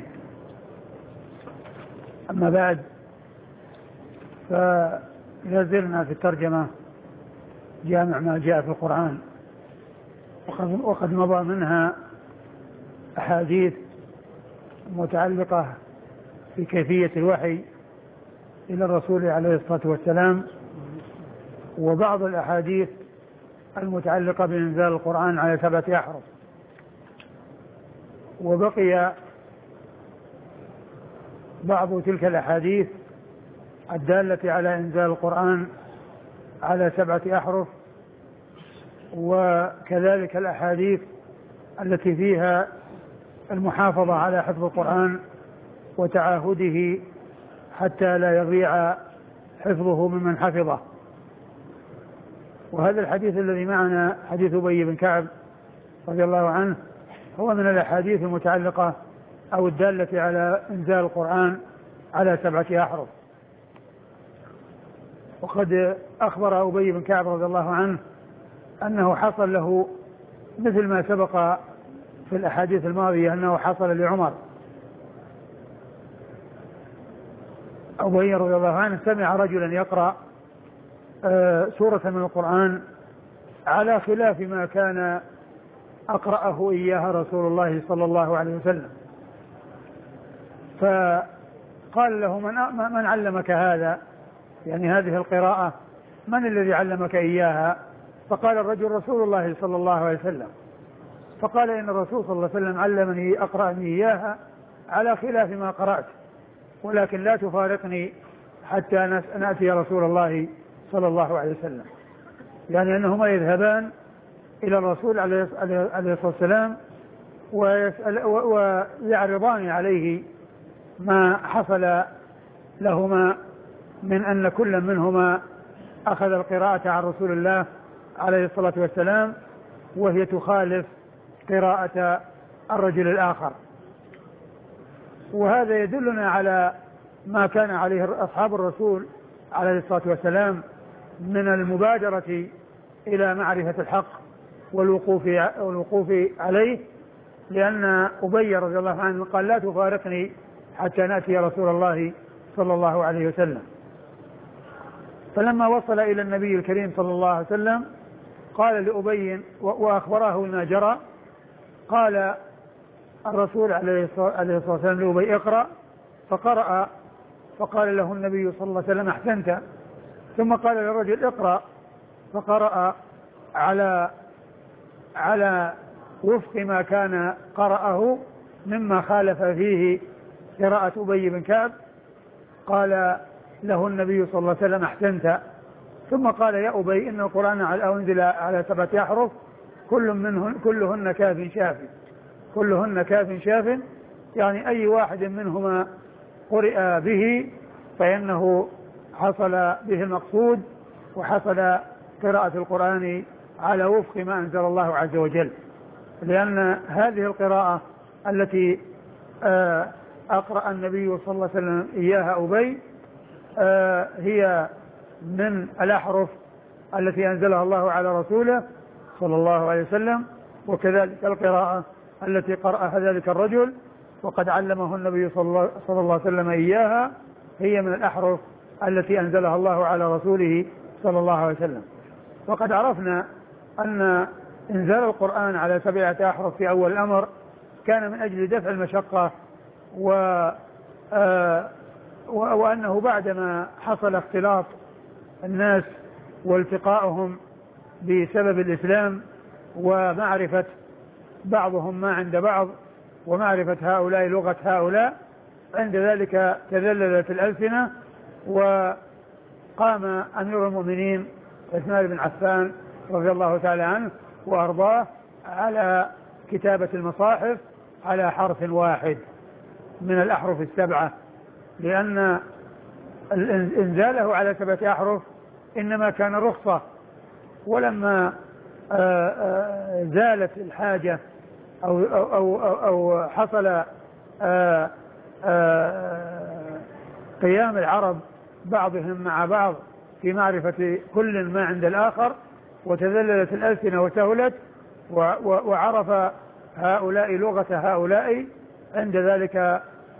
أما بعد، فنزلنا في الترجمة جامع ما جاء في القرآن، وقد مضى منها أحاديث متعلقة في كيفية الوحي إلى الرسول عليه الصلاة والسلام، وبعض الأحاديث المتعلقة بإنزال القرآن على سبعة أحرف. وبقي بعض تلك الأحاديث الدالة على إنزال القرآن على سبعة أحرف، وكذلك الأحاديث التي فيها المحافظة على حفظ القرآن وتعاهده حتى لا يضيع حفظه ممن حفظه. وهذا الحديث الذي معنا حديث أبي بن كعب رضي الله عنه هو من الأحاديث المتعلقة أو الدالة على إنزال القرآن على سبعة أحرف. وقد أخبر أبي بن كعب رضي الله عنه أنه حصل له مثل ما سبق في الأحاديث الماضية أنه حصل لعمر. أبي رضي الله عنه سمع رجلا يقرأ سورة من القرآن على خلاف ما كان أقرأه إياها رسول الله صلى الله عليه وسلم، فقال له من, من علمك هذا، يعني هذه القراءة من الذي علمك إياها؟ فقال الرجل رسول الله صلى الله عليه وسلم. فقال إن الرسول صلى الله عليه وسلم علمني أقرأني إياها على خلاف ما قرأت، ولكن لا تفارقني حتى نأتي رسول الله صلى الله عليه وسلم، يعني أنهما يذهبان إلى الرسول عليه الصلاة والسلام ويعرضان عليه ما حصل لهما من أن كل منهما أخذ القراءة عن رسول الله عليه الصلاة والسلام وهي تخالف قراءة الرجل الآخر. وهذا يدلنا على ما كان عليه أصحاب الرسول عليه الصلاة والسلام من المبادرة إلى معرفة الحق والوقوف والوقوف عليه، لأن أبي رضي الله عنه قال لا تفارقني حتى نأتي رسول الله صلى الله عليه وسلم. فلما وصل إلى النبي الكريم صلى الله عليه وسلم قال لأبي وأخبره ما جرى، قال الرسول عليه الصلاة والسلام لأبي اقرأ، فقرأ، فقال له النبي صلى الله عليه وسلم أحسنت، ثم قال للرجل اقرأ، فقرأ على على وفق ما كان قرأه مما خالف فيه قراءة أبي بن كعب. قال له النبي صلى الله عليه وسلم أحسنت، ثم قال يا أبي إن القرآن على أنزل على سبعة أحرف كل منهن كلهن كاف شاف، كلهن كاف شاف، يعني أي واحد منهما قرئ به فإنه حصل به المقصود وحصل قراءة القرآن على وفق ما أنزل الله عز وجل. لأن هذه القراءة التي أقرأ النبي صلى الله عليه وسلم إياها أبي هي من الأحرف التي أنزلها الله على رسوله صلى الله عليه وسلم، وكذلك القراءة التي قرأها ذلك الرجل وقد علمه النبي صلى الله عليه وسلم إياها هي من الأحرف التي أنزلها الله على رسوله صلى الله عليه وسلم. وقد عرفنا أن إنزال القرآن على سبعة أحرف في أول الأمر كان من أجل دفع المشقة و آه وأنه بعدما حصل اختلاط الناس والتقائهم بسبب الإسلام ومعرفة بعضهم ما عند بعض ومعرفة هؤلاء لغة هؤلاء، عند ذلك تذللت الألسنة وقام أمير المؤمنين عثمان بن عفان رضي الله تعالى عنه وأرضاه على كتابة المصاحف على حرف واحد من الأحرف السبعة، لأن إنزاله على سبعة أحرف إنما كان رخصة، ولما آآ آآ زالت الحاجة أو, أو, أو, أو حصل آآ آآ قيام العرب بعضهم مع بعض في معرفة كل ما عند الآخر وتذللت الألسنة وسهلت وعرف هؤلاء لغة هؤلاء، عند ذلك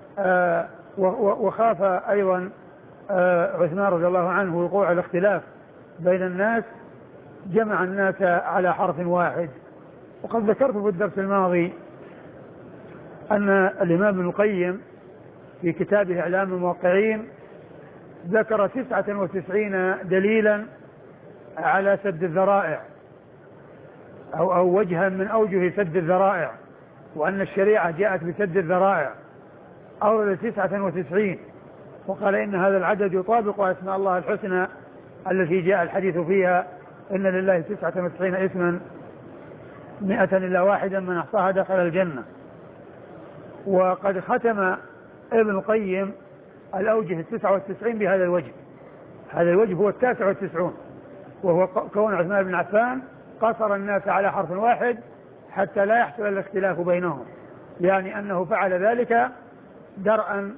وخاف أيضا عثمان رضي الله عنه وقوع الاختلاف بين الناس، جمع الناس على حرف واحد. وقد ذكرت في الدرس الماضي أن الإمام ابن القيم في كتابه إعلام الموقعين ذكر تسعة وتسعين دليلا على سد الذرائع أو, أو وجها من أوجه سد الذرائع، وأن الشريعة جاءت بسد الذرائع، أورد تسعة وتسعين، وقال إن هذا العدد يطابق أسماء الله الحسنى التي جاء الحديث فيها إن لله تسعة وتسعين اسما مئة إلا واحدا من أحصاها دخل الجنة. وقد ختم ابن القيم الأوجه التسعة والتسعين بهذا الوجه، هذا الوجه هو التاسع والتسعون، وهو كون عثمان بن عفان قصر الناس على حرف واحد حتى لا يحصل الاختلاف بينهم، يعني أنه فعل ذلك درءا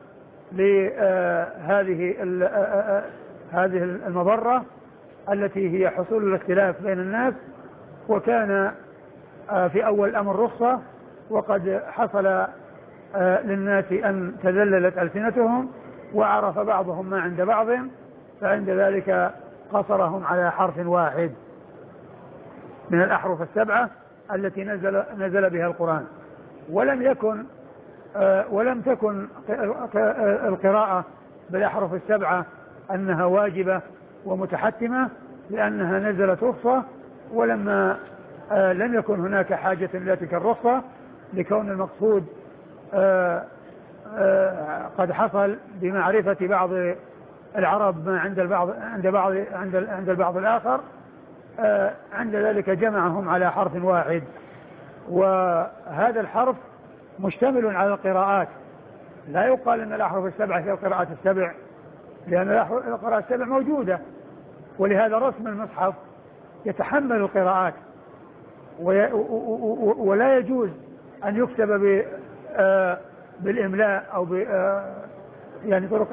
لهذه هذه المضرة التي هي حصول الاختلاف بين الناس. وكان في أول الأمر رخصة، وقد حصل للناس أن تذللت ألسنتهم وعرف بعضهم ما عند بعض، فعند ذلك قصرهم على حرف واحد من الأحرف السبعة التي نزل, نزل بها القرآن. ولم يكن ولم تكن القراءة بالأحرف السبعة أنها واجبة ومتحتمة، لأنها نزلت رخصة، ولما لم يكن هناك حاجة إلى تلك الرخصة لكون المقصود قد حصل بمعرفة بعض العرب ما عند البعض عند بعض عند عند البعض الآخر، عند ذلك جمعهم على حرف واحد. وهذا الحرف مشتمل على القراءات، لا يقال أن الأحرف السبعة هي القراءات السبع، لأن القراءات السبع موجودة، ولهذا رسم المصحف يتحمل القراءات، ولا يجوز أن يكتب بالإملاء أو ب يعني طرق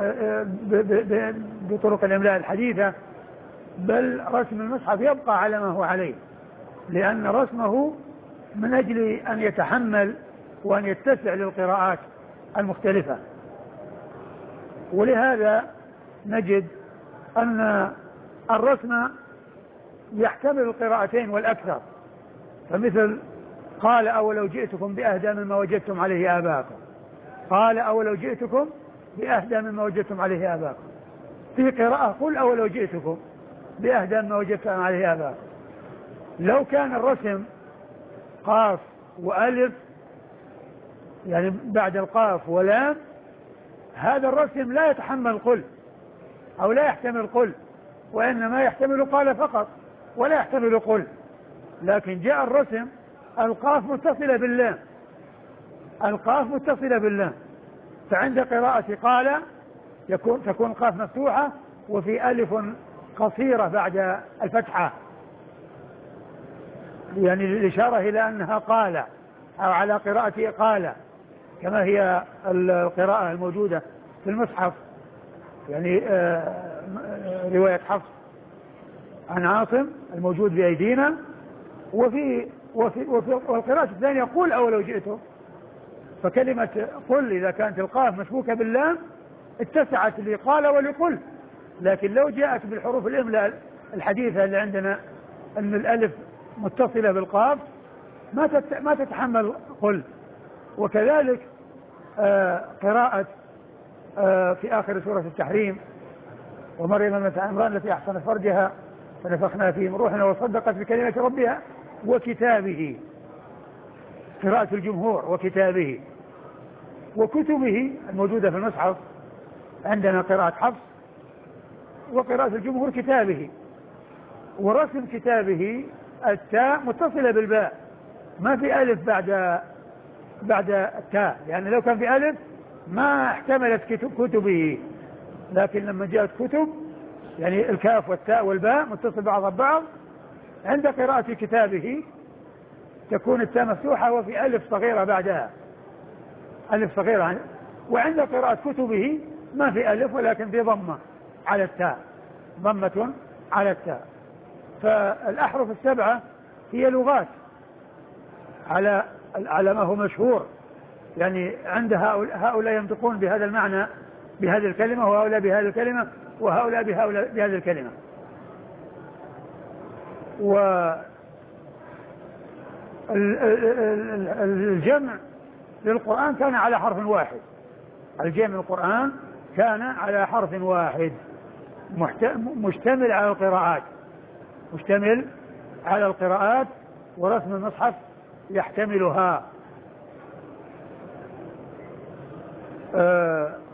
بطرق الإملاء الحديثة، بل رسم المصحف يبقى على ما هو عليه، لأن رسمه من أجل أن يتحمل وأن يتسع للقراءات المختلفة. ولهذا نجد أن الرسم يحتمل القراءتين والأكثر، فمثل قال أولو جئتكم بأهدى مما وجدتم عليه آباءكم، قال أولو جئتكم بأهدى مما وجدتم عليه آباءكم. في قراءة قل أولو جئتكم بأهدى مما وجدتم عليه آباءكم. لو كان الرسم قاف وألف يعني بعد القاف ولام، هذا الرسم لا يتحمل قل أو لا يحتمل قل، وإنما يحتمل قال فقط ولا يحتمل قل. لكن جاء الرسم القاف متصلة باللام، القاف متصلة باللام، فعند قراءة قال يكون تكون القاف مفتوحة وفي ألف قصيرة بعد الفتحة، يعني الإشارة إلى أنها قال، أو على قراءة قال كما هي القراءة الموجودة في المصحف، يعني رواية حفص عن عاصم الموجود بأيدينا. وفي وفي وفي والقراءة الثانية قل أولو جئتم، فكلمة قل إذا كانت القاف مشبوكة باللام اتسعت لقال ولقل. لكن لو جاءت بالحروف الإملاء الحديثة اللي عندنا أن الألف متصلة بالقاف ما ما تتحمل قل. وكذلك آه قراءة آه في آخر سورة التحريم ومريم ابنة عمران التي أحصنت فرجها فنفخنا فيه من روحنا وصدقت بكلمة ربها وكتابه، قراءة الجمهور وكتابه. وكتبه الموجودة في المصحف عندنا قراءة حفص وقراءة الجمهور كتابه. ورسم كتابه التاء متصلة بالباء، ما في ألف بعد بعد التاء، يعني لو كان في ألف ما احتملت كتبه، لكن لما جاءت كتب يعني الكاف والتاء والباء متصل بعضها ببعض، عند قراءة كتابه تكون التاء مفتوحة وفي ألف صغيرة بعدها، ألف صغيرة. وعند قراءة كتبه ما في ألف ولكن في ضمة على التاء، ضمة على التاء. فالأحرف السبعة هي لغات على على ما هو مشهور، يعني عند هؤلاء ينطقون بهذا المعنى بهذه الكلمة، وهؤلاء بهذه الكلمة، وهؤلاء بهؤلاء بهذه الكلمة. والجمع للقرآن كان على حرف واحد، الجمع القرآن كان على حرف واحد مشتمل على القراءات، مشتمل على القراءات، ورسم المصحف يحتملها. آه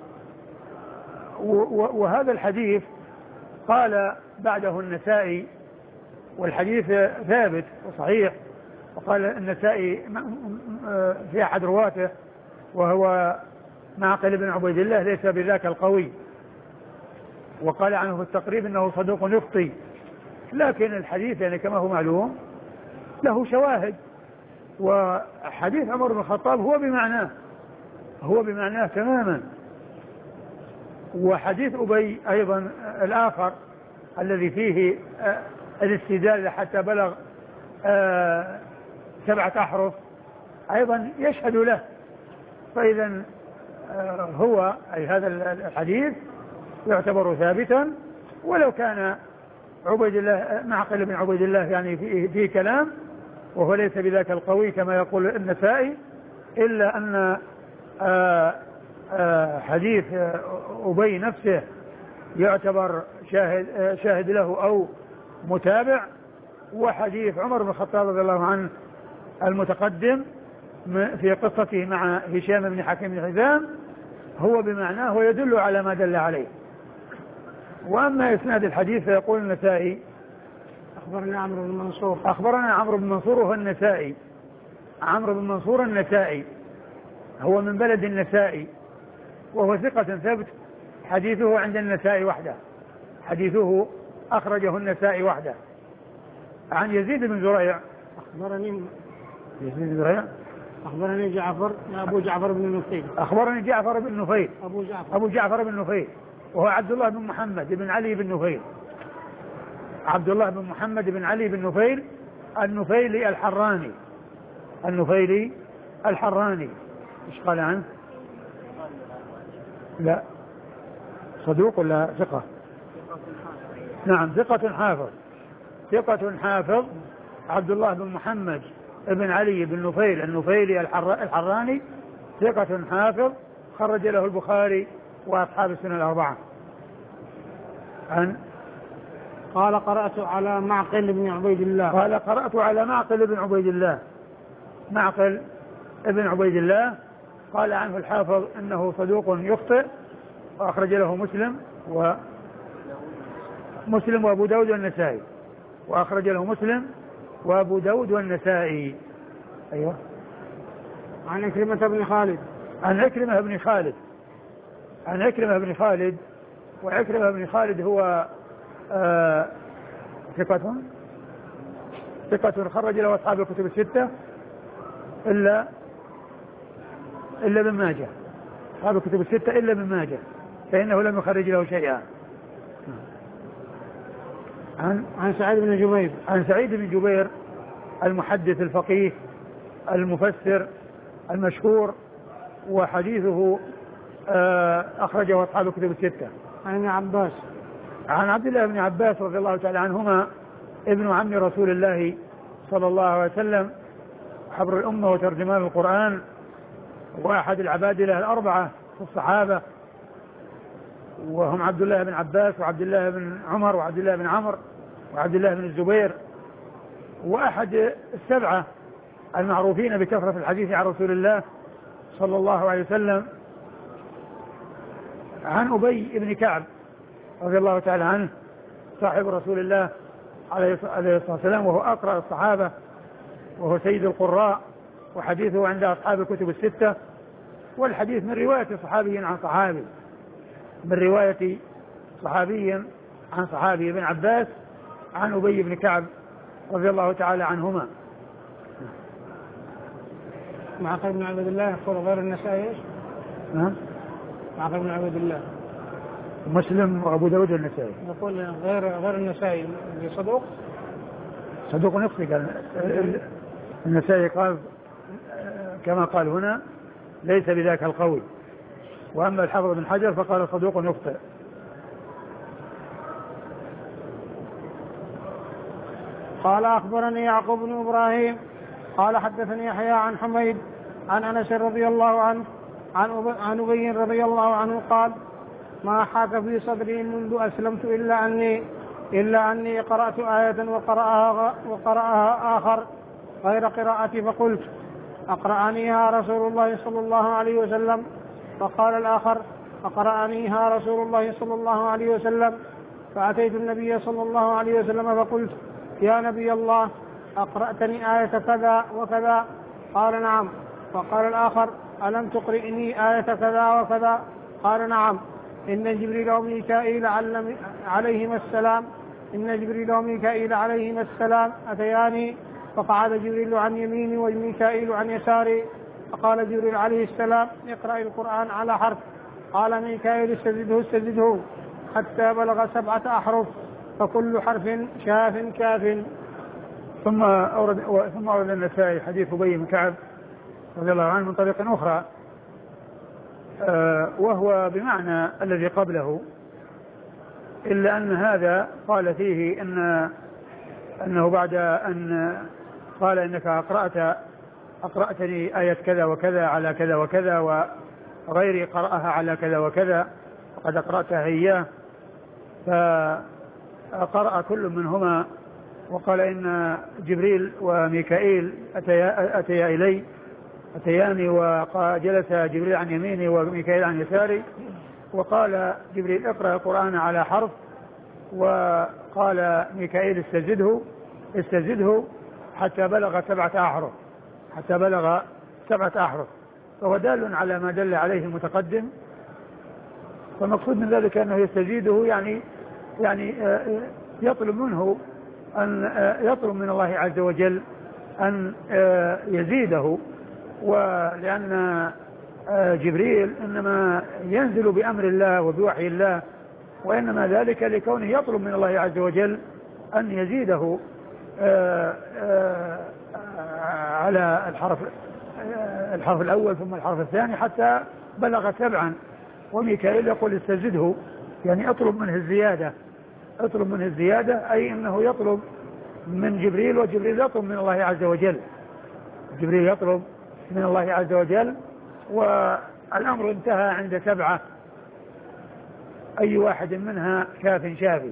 وهذا الحديث قال بعده النسائي، والحديث ثابت وصحيح، وقال النسائي في أحد رواته وهو معقل بن عبيد الله ليس بذاك القوي، وقال عنه في التقريب انه صدوق يخطي، لكن الحديث يعني كما هو معلوم له شواهد، وحديث عمر بن الخطاب هو بمعناه هو بمعناه تماما. وحديث أبي أيضا الآخر الذي فيه الاستدلال حتى بلغ سبعة أحرف أيضا يشهد له. فإذا هو أي هذا الحديث يعتبر ثابتا، ولو كان عبيد الله معقل بن عبيد الله يعني فيه, فيه كلام وهو ليس بذاك القوي كما يقول النسائي، إلا أن آآ آآ حديث أبي نفسه يعتبر شاهد, شاهد له أو متابع، وحديث عمر بن الخطاب رضي الله عنه المتقدم في قصته مع هشام بن حكيم بن حزام هو بمعناه ويدل على ما دل عليه. وأما إسناد الحديث فيقول النسائي أخبرنا عمرو بن منصور أخبرنا عمرو بن منصور وهو النسائي عمرو بن منصور النسائي هو من بلد النسائي، وهو ثقة ثبت، حديثه عند النسائي وحده، حديثه أخرجه النسائي وحده. عن يزيد بن زريع أخبرني يزيد بن زريع أخبرني جعفر أبو جعفر بن نفيل أخبرني جعفر بن نفيل أبو جعفر أبو جعفر بن نفيل وهو عبد الله بن محمد بن علي بن نفيل عبد الله بن محمد بن علي بن نفيل النفيلي الحراني النفيلي الحراني. ايش قال عنه؟ لا صدوق ولا ثقة؟ نعم ثقة حافظ ثقة حافظ عبد الله بن محمد بن علي بن نفيل النفيلي الحراني ثقة حافظ، خرج له البخاري وأصحاب السنة الأربعة. عن قال قرأت على معقل بن عبيد الله قال قرأت على معقل بن عبيد الله معقل بن عبيد الله قال عنه الحافظ أنه صدوق يخطئ، وأخرج له مسلم و مسلم وأبو داود والنسائي وأخرج له مسلم وأبو داود والنسائي. أيوة. عن عكرمة بن خالد عن عكرمة بن خالد عن عكرمة بن خالد وعكرمة بن خالد هو آه ثقة ثقة خرج له أصحاب الكتب الستة إلا إلا ابن ماجه، أصحاب الكتب الستة إلا ابن ماجه فإنه لم يخرج له شيئا. عن عن سعيد بن جبير عن سعيد بن جبير المحدث الفقيه المفسر المشهور، وحديثه أخرجه أصحاب الكتب الستة. عن ابن عباس عن عبد الله بن عباس رضي الله تعالى عنهما ابن عم رسول الله صلى الله عليه وسلم، حبر الأمة وترجمان القرآن، وأحد العبادلة الأربعة في الصحابة، وهم عبد الله بن عباس وعبد الله بن عمر وعبد الله بن عمرو وعبد الله بن الزبير، وأحد السبعة المعروفين بكثرة الحديث عن رسول الله صلى الله عليه وسلم. عن أبي بن كعب رضي الله تعالى عنه صاحب رسول الله عليه الصلاة والسلام، وهو أقرأ الصحابة وهو سيد القراء، وحديثه عند أصحاب الكتب الستة، والحديث من رواية صحابي عن صحابي من رواية صحابي عن صحابي ابن عباس عن أبي بن كعب رضي الله تعالى عنهما. معقل بن عبد الله يقول غير النسائي. نعم معقل بن عبد الله مسلم وأبو داود والنسائي. يقول غير غير النسائي صدوق صدوق نقصي. قال النسائي قال كما قال هنا ليس بذاك القوي، وأما الحافظ بن حجر فقال صدوق يخطئ. قال أخبرني يعقوب بن إبراهيم قال حدثني يحيى عن حميد عن أنس رضي الله عنه عن أبي رضي الله عنه قال ما حاك في صدري منذ أسلمت إلا أني إلا أني قرأت آية وقرأها, وقرأها آخر غير قراءتي، فقلت أقرأنيها رسول الله صلى الله عليه وسلم؟ فقال الآخر أقرأنيها رسول الله صلى الله عليه وسلم. فأتيت النبي صلى الله عليه وسلم فقلت يا نبي الله أقرأتني آية كذا وكذا؟ قال نعم. فقال الآخر ألم تقرئني آية كذا وكذا؟ قال نعم. إن جبريل وميكائيل عليهما السلام إن جبريل وميكائيل عليهما السلام أتياني فقعد جبريل عن يميني وميكائيل عن يساري فقال جبريل عليه السلام اقرأ القرآن على حرف. قال ميكائيل استزده استزده حتى بلغ سبعة أحرف فكل حرف شاف كاف. ثم أورد ثم أورد النسائي حديث أبي بن كعب رضي الله عنه من طريق أخرى آه وهو بمعنى الذي قبله، إلا أن هذا قال فيه إن أنه بعد أن قال إنك أقرأت أقرأتني آية كذا وكذا على كذا وكذا وغيري قرأها على كذا وكذا وقد أقرأتها إياه، فقرأ كل منهما وقال إن جبريل وميكائيل أتيا, أتيا إلي أتياني وجلس جبريل عن يميني وميكائيل عن يساري، وقال جبريل اقرأ القرآن على حرف، وقال ميكائيل استزده استزده حتى بلغ سبعة أحرف حتى بلغ سبعة أحرف فهو دال على ما دل عليه المتقدم. فالمقصود من ذلك أنه يستزيده يعني يعني يطلب منه أن يطلب من الله عز وجل أن يزيده، ولأن جبريل إنما ينزل بأمر الله وبوحي الله، وإنما ذلك لكونه يطلب من الله عز وجل أن يزيده على الحرف الحرف الأول ثم الحرف الثاني حتى بلغ سبعا. وميكائيل يقول استزده يعني اطلب منه الزيادة اطلب منه الزيادة أي أنه يطلب من جبريل وجبريل يطلب من الله عز وجل جبريل يطلب من الله عز وجل والأمر انتهى عند سبعة أي واحد منها شاف شافي.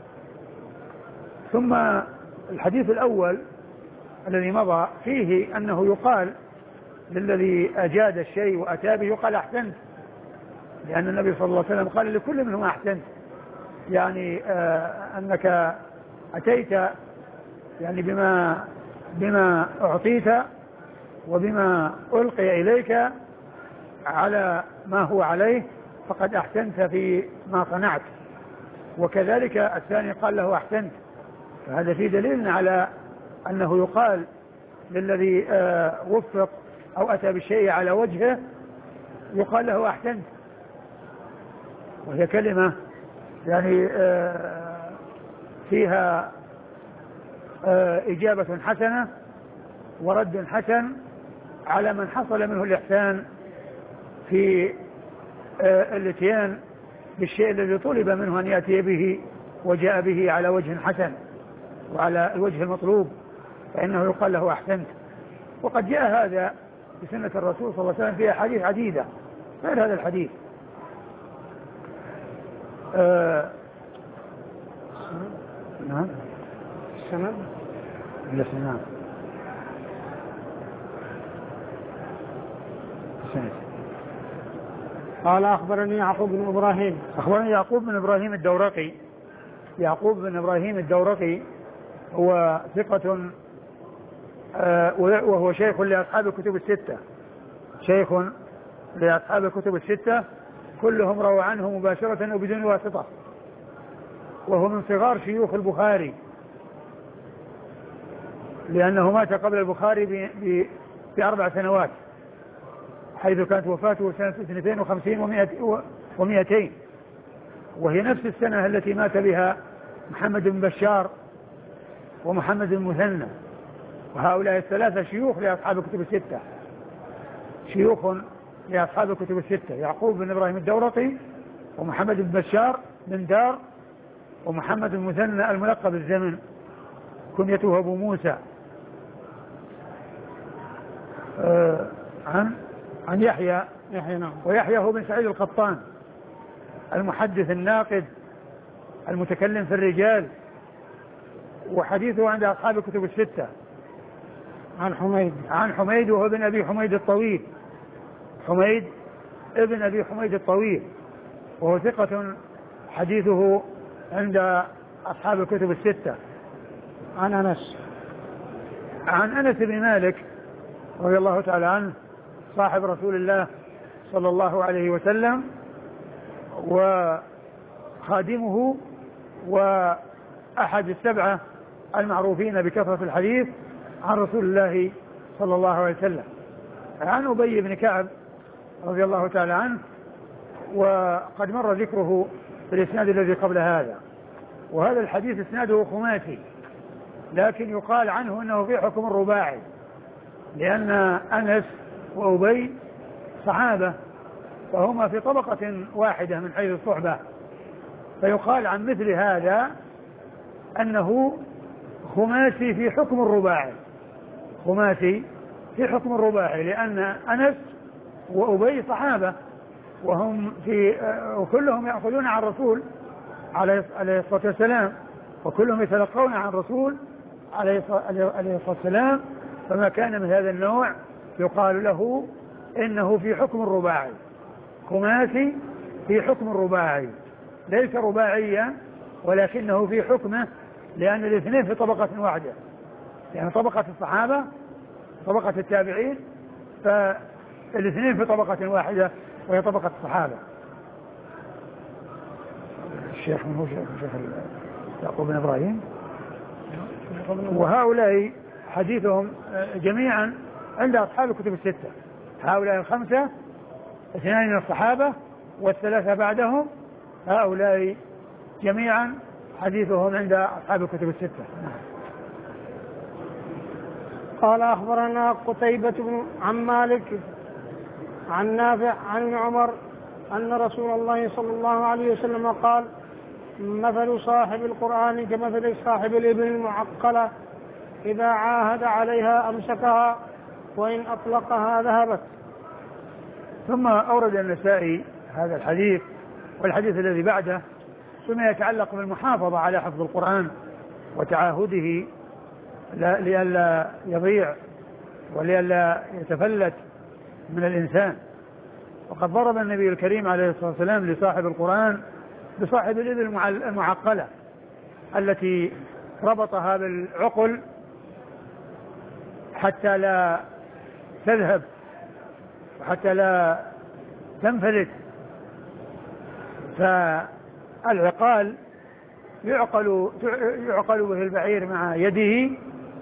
ثم الحديث الأول الذي مضى فيه أنه يقال للذي أجاد الشيء وأتى به يقال أحسنت، لأن النبي صلى الله عليه وسلم قال لكل منهم أحسنت، يعني آه أنك أتيت يعني بما بما أعطيت وبما ألقي إليك على ما هو عليه فقد أحسنت في ما صنعت. وكذلك الثاني قال له أحسنت، فهذا فيه دليل على أنه يقال للذي آه وفق أو أتى بالشيء على وجهه يقال له أحسنت، وهي كلمة يعني آه فيها آه إجابة حسنة ورد حسن على من حصل منه الإحسان في آه الاتيان بالشيء الذي طلب منه أن يأتي به وجاء به على وجه حسن وعلى الوجه المطلوب، فإنه يقال له أحسنت. وقد جاء هذا بسنة الرسول صلى الله عليه وسلم في أحاديث عديدة غير هذا الحديث. آه نعم السند نعم السند. قال أخبرني يعقوب بن إبراهيم أخبرني يعقوب بن إبراهيم الدورقي يعقوب بن إبراهيم الدورقي هو ثقة آه وهو شيخ لأصحاب الكتب الستة شيخ لأصحاب الكتب الستة كلهم رووا عنه مباشرة وبدون واسطة، وهو من صغار شيوخ البخاري لأنه مات قبل البخاري بأربع سنوات، حيث كانت وفاته سنة اثنتين وخمسين ومئتين، وهي نفس السنة التي مات بها محمد بن بشار ومحمد بن مثنى، وهؤلاء الثلاثة شيوخ لأصحاب الكتب الستة شيوخ لأصحاب الكتب الستة يعقوب بن إبراهيم الدورقي ومحمد بن بشار بن دار ومحمد بن مثنى الملقب الزمن كنيته أبو موسى آه عن عن يحيى يحيى نعم ويحيى هو بن سعيد القطان المحدث الناقد المتكلم في الرجال، وحديثه عند أصحاب الكتب الستة. عن حميد عن حميد وهو ابن أبي حميد الطويل حميد ابن أبي حميد الطويل وهو ثقة حديثه عند أصحاب الكتب الستة. عن أنس عن أنس بن مالك رضي الله تعالى عنه صاحب رسول الله صلى الله عليه وسلم وخادمه أحد السبعة المعروفين بكثرة الحديث عن رسول الله صلى الله عليه وسلم. عن أبي بن كعب رضي الله تعالى عنه، وقد مر ذكره في الإسناد الذي قبل هذا. وهذا الحديث إسناده خماسي، لكن يقال عنه أنه في حكم الرباعي، لأن أنس وأبي صحابة فهما في طبقة واحدة من حيث الصحبة، فيقال عن مثل هذا أنه خماسي في حكم الرباعي، خماسي في حكم الرباعي، لأن أنس وأبي صحابة وهم في وكلهم يأخذون عن الرسول عليه الصلاة والسلام، وكلهم يتلقون عن الرسول عليه الصلاة والسلام، فما كان من هذا النوع يقال له إنه في حكم الرباعي، خماسي في حكم الرباعي، ليس رباعيا ولكنه في حكمه، لأن الاثنين في طبقة واحدة، يعني طبقة الصحابة طبقة التابعين، فالاثنين في طبقة واحدة وهي طبقة الصحابة. الشيخ من هو شيخ يعقوب بن إبراهيم، وهؤلاء حديثهم جميعا عند أصحاب الكتب الستة، هؤلاء الخمسة اثنان من الصحابة والثلاثة بعدهم، هؤلاء جميعا حديثهم عند أصحاب الكتب الستة. قال أخبرنا قتيبة بن عن مالك عن نافع عن ابن عمر أن رسول الله صلى الله عليه وسلم قال: مثل صاحب القرآن كمثل صاحب الإبل المعقلة، إذا عاهد عليها أمسكها وإن أطلقها ذهبت. ثم أورد النسائي هذا الحديث والحديث الذي بعده فيما يتعلق بالمحافظة على حفظ القرآن وتعاهده لئلا يضيع ولئلا يتفلت من الإنسان. وقد ضرب النبي الكريم عليه الصلاة والسلام لصاحب القرآن بصاحب الإبل المعقلة التي ربطها بالعقل حتى لا تذهب وحتى لا تنفلت. فالعقال يعقل يعقل به البعير مع يده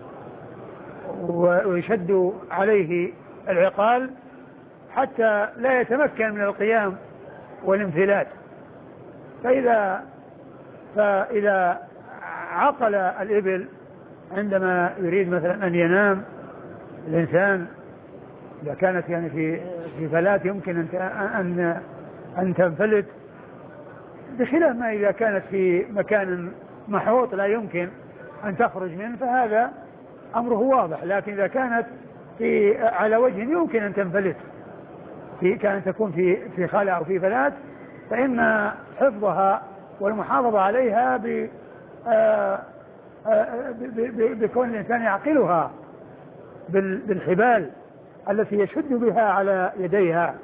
ويشد عليه العقال حتى لا يتمكن من القيام والانفلات. فإذا فإذا عقل الإبل عندما يريد مثلا أن ينام الإنسان، إذا كانت يعني في في فلات يمكن أن أن أن تنفلت، بخلاف ما إذا كانت في مكان محوط لا يمكن أن تخرج منه، فهذا أمره واضح. لكن إذا كانت في على وجه يمكن أن تنفلت، في كانت تكون في في خلع أو في فلات، فإن حفظها والمحافظة عليها ب بكون الإنسان يعقلها بالحبال التي يشد بها على يديها.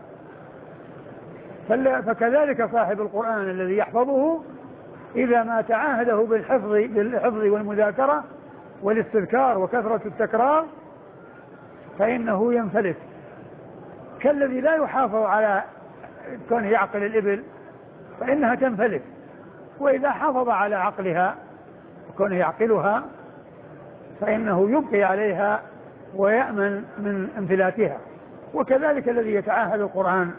فكذلك صاحب القرآن الذي يحفظه إذا ما تعاهده بالحفظ بالحفظ والمذاكرة والاستذكار وكثرة التكرار فإنه ينفلت، كالذي لا يحافظ على كونه يعقل الإبل فإنها تنفلت، وإذا حافظ على عقلها وكونه يعقلها فإنه يبقي عليها ويأمن من انفلاتها. وكذلك الذي يتعاهد القرآن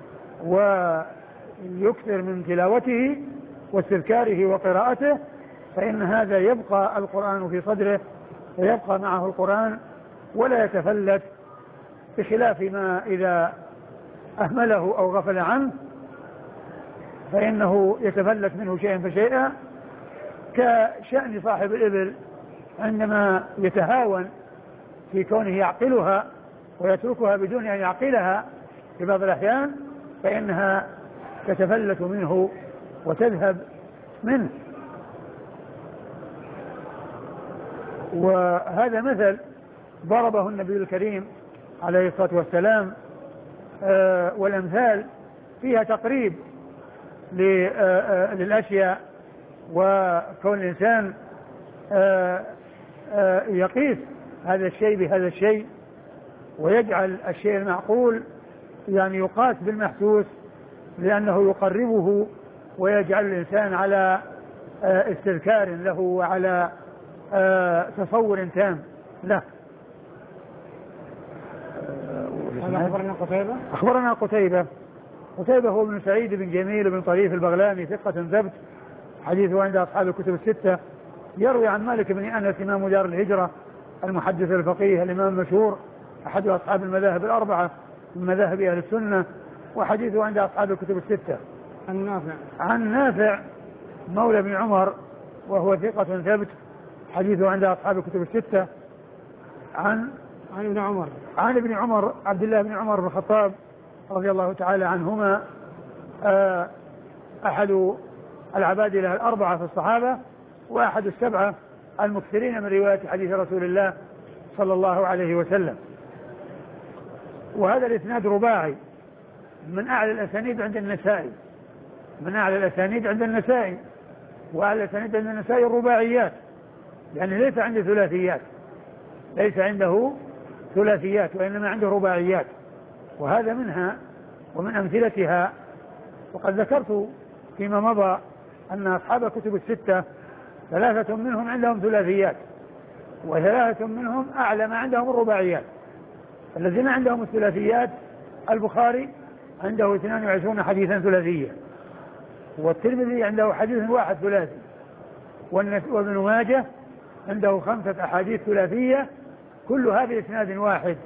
ويكثر من تلاوته واستذكاره وقراءته فإن هذا يبقى القرآن في صدره ويبقى معه القرآن ولا يتفلت، بخلاف ما إذا أهمله أو غفل عنه فإنه يتفلت منه شيئا فشيئا، كشأن صاحب الإبل عندما يتهاون في كونه يعقلها ويتركها بدون أن يعقلها في بعض الأحيان فإنها تتفلت منه وتذهب منه. وهذا مثل ضربه النبي الكريم عليه الصلاة والسلام، آه والأمثال فيها تقريب للأشياء، وكون الإنسان آه آه يقيس هذا الشيء بهذا الشيء ويجعل الشيء المعقول يعني يقاس بالمحسوس، لأنه يقربه ويجعل الإنسان على استذكار له وعلى تصور تام له. أخبرنا قتيبة أخبرنا قتيبة قتيبة هو ابن سعيد بن جميل بن طريف البغلاني ثقة ثبت، حديثه عند أصحاب الكتب الستة. يروي عن مالك بن أنس إمام دار الهجرة المحدث الفقيه الإمام المشهور أحد أصحاب المذاهب الأربعة من مذاهب أهل السنة، وحديثه عند أصحاب الكتب الستة. عن نافع عن نافع مولى بن عمر وهو ثقة ثبت، حديثه عند أصحاب الكتب الستة. عن عن ابن عمر عن ابن عمر عبد الله بن عمر بن الخطاب رضي الله تعالى عنهما، أحد العبادلة الأربعة في الصحابة وأحد السبعة المكثرين من رواية حديث رسول الله صلى الله عليه وسلم. وهذا الإسناد رباعي من أعلى الأسانيد عند النسائي من أعلى الأسانيد عند النسائي وأعلى الأسانيد عند النسائي الرباعيات، يعني ليس عنده ثلاثيات ليس عنده ثلاثيات وإنما عنده رباعيات، وهذا منها ومن أمثلتها. وقد ذكرت فيما مضى أن أصحاب الكتب الستة ثلاثة منهم عندهم ثلاثيات وثلاثة منهم أعلى ما عندهم الرباعيات. الذين عندهم الثلاثيات البخاري عنده اثنان وعشرون حديثا ثلاثية، والترمذي عنده حديث واحد ثلاثي، وابن ماجه عنده خمسة أحاديث ثلاثية كلها بإسناد واحد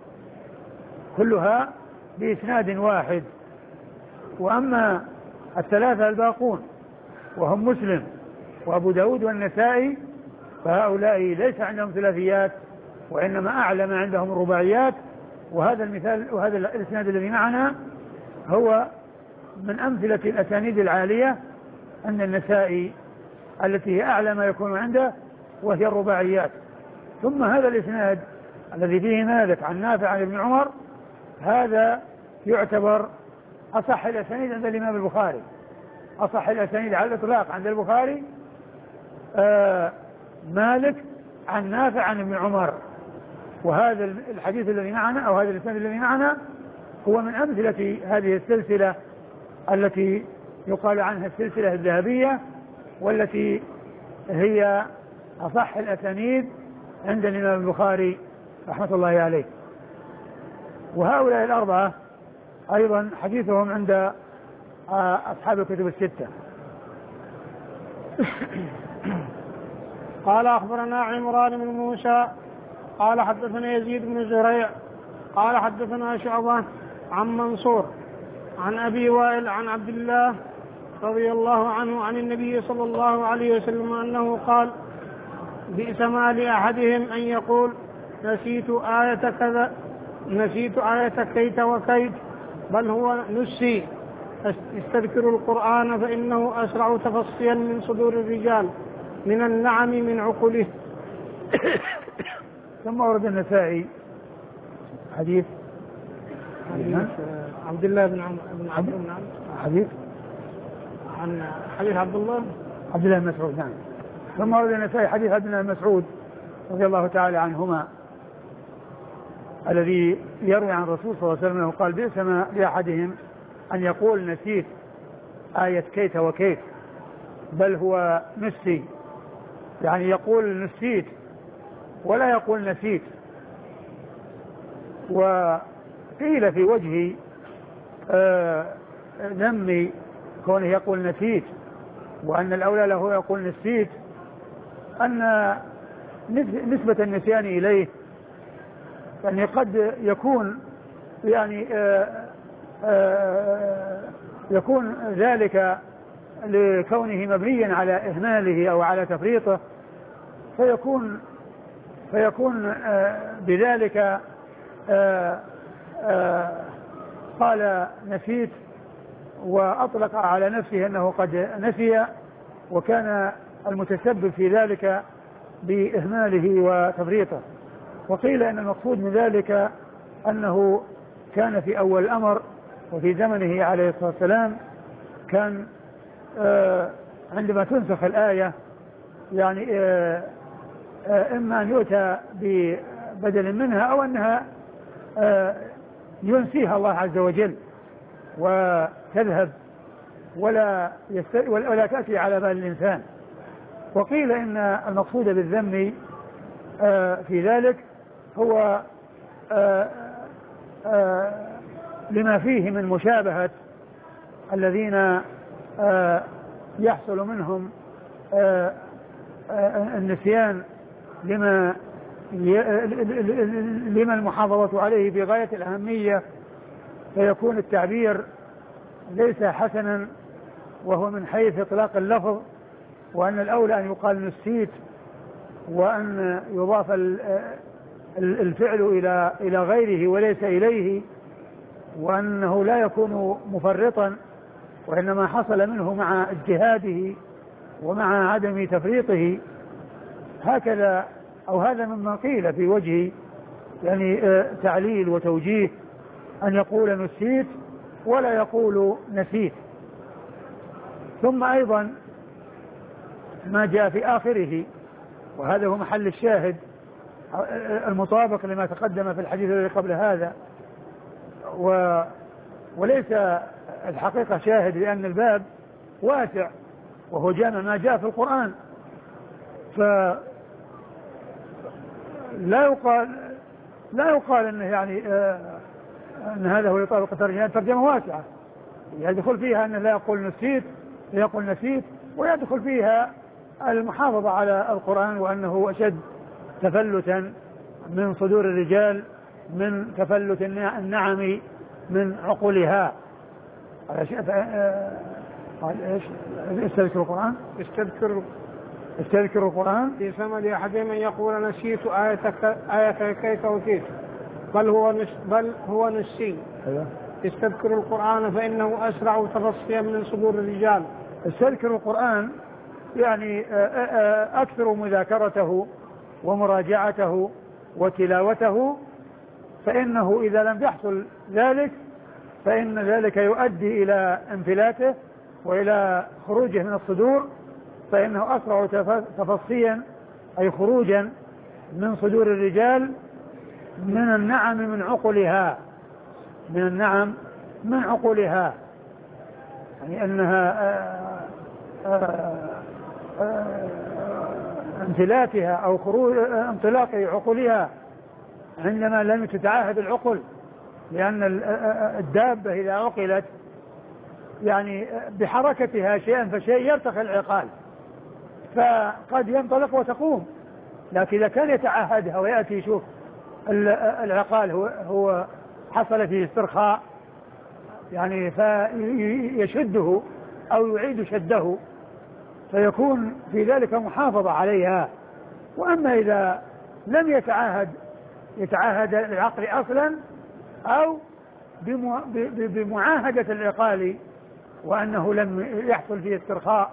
كلها بإسناد واحد. وأما الثلاثة الباقون وهم مسلم وأبو داود والنسائي فهؤلاء ليس عندهم ثلاثيات وإنما أعلى ما عندهم الرباعيات. وهذا المثال وهذا الإسناد الذي معنا هو من أمثلة الأسانيد العالية أن النسائي التي هي أعلى ما يكون عنده وهي الرباعيات. ثم هذا الإسناد الذي فيه مالك عن نافع عن ابن عمر هذا يعتبر أصح الأسانيد عند الإمام البخاري، أصح الأسانيد على الإطلاق عند البخاري آه مالك عن نافع عن ابن عمر. وهذا الحديث الذي معنا أو هذا الإسناد الذي معنا هو من أمثلة هذه السلسلة التي يقال عنها السلسلة الذهبية، والتي هي أصح الأسانيد عند الإمام البخاري رحمة الله عليه. وهؤلاء الأربعة أيضا حديثهم عند أصحاب الكتب الستة. قال أخبرنا عمران بن موسى قال حدثنا يزيد بن زريع قال حدثنا شعبة عن منصور عن أبي وائل عن عبد الله رضي الله عنه عن النبي صلى الله عليه وسلم أنه قال: بئس ما لأحدهم أن يقول نسيت آية كذا نسيت آية كيت وكيت، بل هو نسي استذكر القرآن فإنه أسرع تفصيا من صدور الرجال من النعم من عقله. ثم ورد النسائي حديث عبد الله بن عمرو بن عبد الله حديث عن حديث عبد الله عبد الله بن مسعود. نعم. ثم ورد النسائي حديث عبد الله بن مسعود رضي الله تعالى عنهما الذي يروي عن الرسول صلى الله عليه وسلم قال: بئس ما لأحدهم أن يقول نسيت آية كيت وكيت، بل هو نسي، يعني يقول نسيت ولا يقول نسيت. وقيل في وجه ذم كونه يقول نسيت وأن الأولى له يقول نسيت أن نسبة النسيان إليه يعني قد يكون يعني آآ آآ يكون ذلك لكونه مبنيا على إهماله أو على تفريطه، فيكون فيكون بذلك آآ آآ قال نسيت وأطلق على نفسه أنه قد نسي، وكان المتسبب في ذلك بإهماله وتفريطه. وقيل أن المقصود من ذلك أنه كان في أول الأمر وفي زمنه عليه الصلاة والسلام كان آه عندما تنسخ الآية يعني آه آه إما أن يؤتى ببدل منها أو أنها آه ينسيها الله عز وجل وتذهب ولا, ولا تأتي على بال الإنسان، وقيل إن المقصود بالذم في ذلك هو لما فيه من مشابهة الذين يحصل منهم النسيان لما لما المحافظة عليه بغاية الأهمية، فيكون التعبير ليس حسنا، وهو من حيث إطلاق اللفظ، وأن الأولى أن يقال نسيت، وأن يضاف الفعل إلى إلى غيره وليس إليه، وأنه لا يكون مفرطا، وإنما حصل منه مع اجتهاده ومع عدم تفريطه. هكذا أو هذا مما قيل في وجه يعني تعليل وتوجيه أن يقول نسيت ولا يقول نسيت. ثم أيضا ما جاء في آخره، وهذا هو محل الشاهد المطابق لما تقدم في الحديث الذي قبل هذا، و وليس الحقيقة شاهد، لأن الباب واسع وهو جامع ما جاء في القرآن، فلا يقال لا يقال انه يعني آه ان هذا هو يطابق الترجمة. الترجمة واسعة يدخل فيها انه لا يقول نسيت لا يقول نسيت، ويدخل فيها المحافظة على القرآن، وأنه أشد تفلتا من صدور الرجال من تفلت النعم من عقولها. قال ايش؟ استذكر القرآن استذكر استذكر القرآن في سمد أحدهم من يقول نسيت آية آية كيف أوتيت بل هو نس بل هو نسي. استذكر القرآن فإنه أسرع تفصيا من صدور الرجال. استذكر القرآن يعني أكثر مذاكرته ومراجعته وتلاوته، فإنه إذا لم يحصل ذلك فإن ذلك يؤدي إلى انفلاته وإلى خروجه من الصدور، فإنه أسرع تفصيا أي خروجا من صدور الرجال من النعم من عقلها من النعم من عقلها يعني أنها انفلاتها أو خروج انطلاق عقولها عندما لم تتعاهد العقل، لأن الدابة إذا عقلت يعني بحركتها شيئا فشيء يرتخي العقال، فقد ينطلق وتقوم. لكن إذا كان يتعاهدها ويأتي يشوف العقال هو, هو حصل فيه استرخاء يعني فيشده أو يعيد شده، فيكون في ذلك محافظة عليها. وأما إذا لم يتعاهد يتعاهد العقل أصلا أو بمعاهدة العقال وأنه لم يحصل فيه استرخاء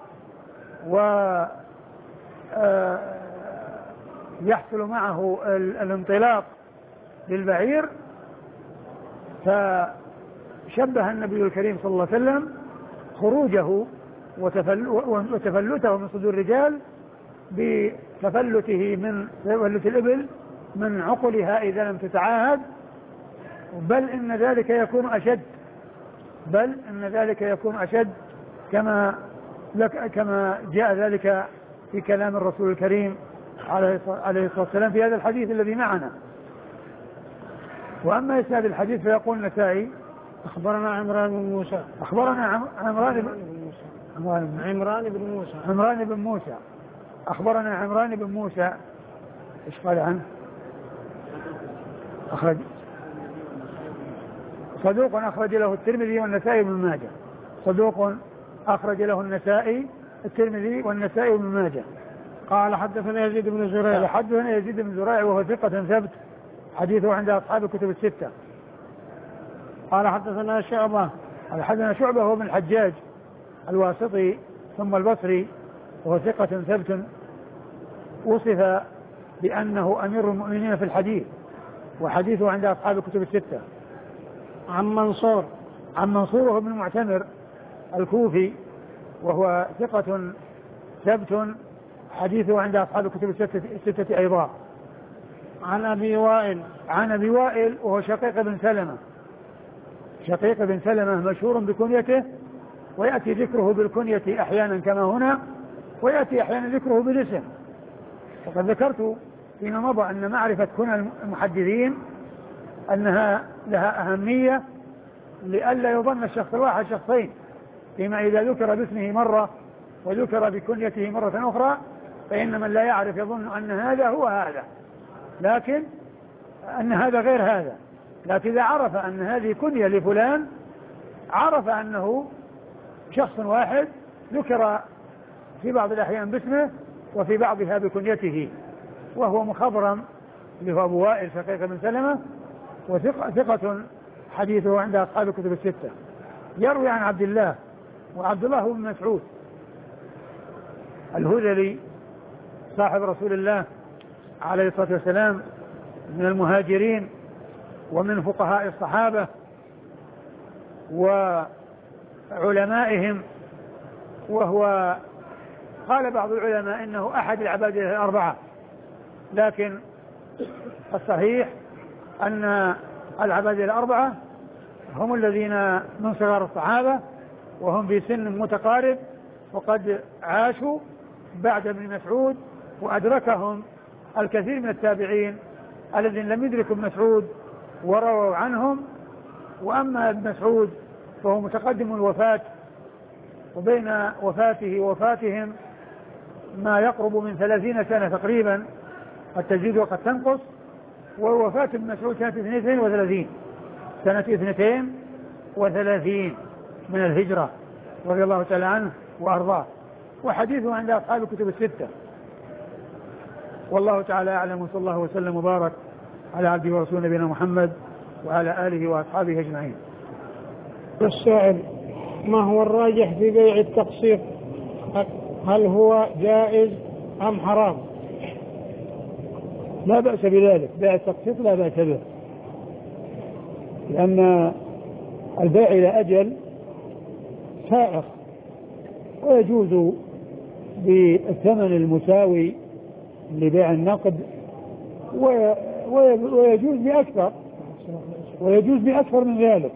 ويحصل معه الانطلاق للبعير، فشبه النبي الكريم صلى الله عليه وسلم خروجه وتفلته من صدور الرجال بتفلته من تفلت الإبل من عقلها إذا لم تتعاهد، بل إن ذلك يكون أشد بل إن ذلك يكون أشد كما لك كما جاء ذلك في كلام الرسول الكريم عليه الصلاة والسلام في هذا الحديث الذي معنا. وأما إسناد الحديث فيقول النسائي أخبرنا عمران بن موسى أخبرنا عمران بن موسى عمران بن موسى عمران بن موسى أخبرنا عمران بن موسى. إيش قال عنه؟ أخرج صدوق أخرج له الترمذي والنسائي بن ماجه صدوق أخرج له النسائي الترمذي والنسائي بن ماجه. قال حدثنا يزيد بن زريع حدثنا يزيد بن زريع وهو ثقة ثبت حديثه عند أصحاب الكتب الستة. قال حدثنا شعبة حدثنا شعبة هو من الحجاج الواسطي ثم البصري وهو ثقة ثبت وصف بأنه أمير المؤمنين في الحديث وحديثه عند أصحاب الكتب الستة. عن منصور عن منصور وهو بن معتمر الكوفي وهو ثقة ثبت حديثه عند أصحاب الكتب الستة, الستة أيضا. عن أبي وائل عن أبي وائل وهو شقيق بن سلمة شقيق بن سلمة مشهور بكنيته ويأتي ذكره بالكنية أحيانا كما هنا ويأتي أحيانا ذكره بالاسم. وقد ذكرت فيما مضى أن معرفة كنى المحدثين أنها لها أهمية لئلا يظن الشخص الواحد شخصين، فيما إذا ذكر باسمه مرة وذكر بكنيته مرة أخرى فإن من لا يعرف يظن أن هذا هو هذا، لكن أن هذا غير هذا. لكن إذا عرف أن هذه كنية لفلان عرف أنه شخص واحد ذكر في بعض الأحيان باسمه وفي بعضها بكنيته، وهو مخضرم اللي هو أبو وائل شقيق بن سلمة، وثقة حديثه عند أصحاب الكتب الستة. يروي عن عبد الله، وعبد الله هو بن مسعود الهذلي صاحب رسول الله عليه الصلاة والسلام، من المهاجرين ومن فقهاء الصحابة وعلمائهم، وهو قال بعض العلماء إنه أحد العبادة الأربعة، لكن الصحيح أن العبادة الأربعة هم الذين من صغار الصحابة وهم في سن متقارب، وقد عاشوا بعد ابن مسعود وأدركهم الكثير من التابعين الذين لم يدركوا ابن مسعود ورووا عنهم. وأما ابن مسعود فهو متقدم الوفاة، وبين وفاته ووفاتهم ما يقرب من ثلاثين سنة تقريبا، قد تزيد وقد تنقص. ووفاة ابن مسعود سنة اثنتين وثلاثين سنة اثنتين وثلاثين من الهجرة رضي الله تعالى عنه وأرضاه، وحديثه عند أصحاب الكتب الستة. والله تعالى أعلم، وصلى الله وسلم وبارك على عبده ورسوله نبينا محمد وعلى آله وأصحابه أجمعين. السائل: ما هو الراجح في بيع التقسيط؟ هل هو جائز أم حرام؟ لا بأس بذلك، بيع التقسيط لا بأس به، لأن البيع إلى أجل سائغ، ويجوز بالثمن المساوي لبيع النقد، ويجوز بأكثر ويجوز بأكثر من ذلك.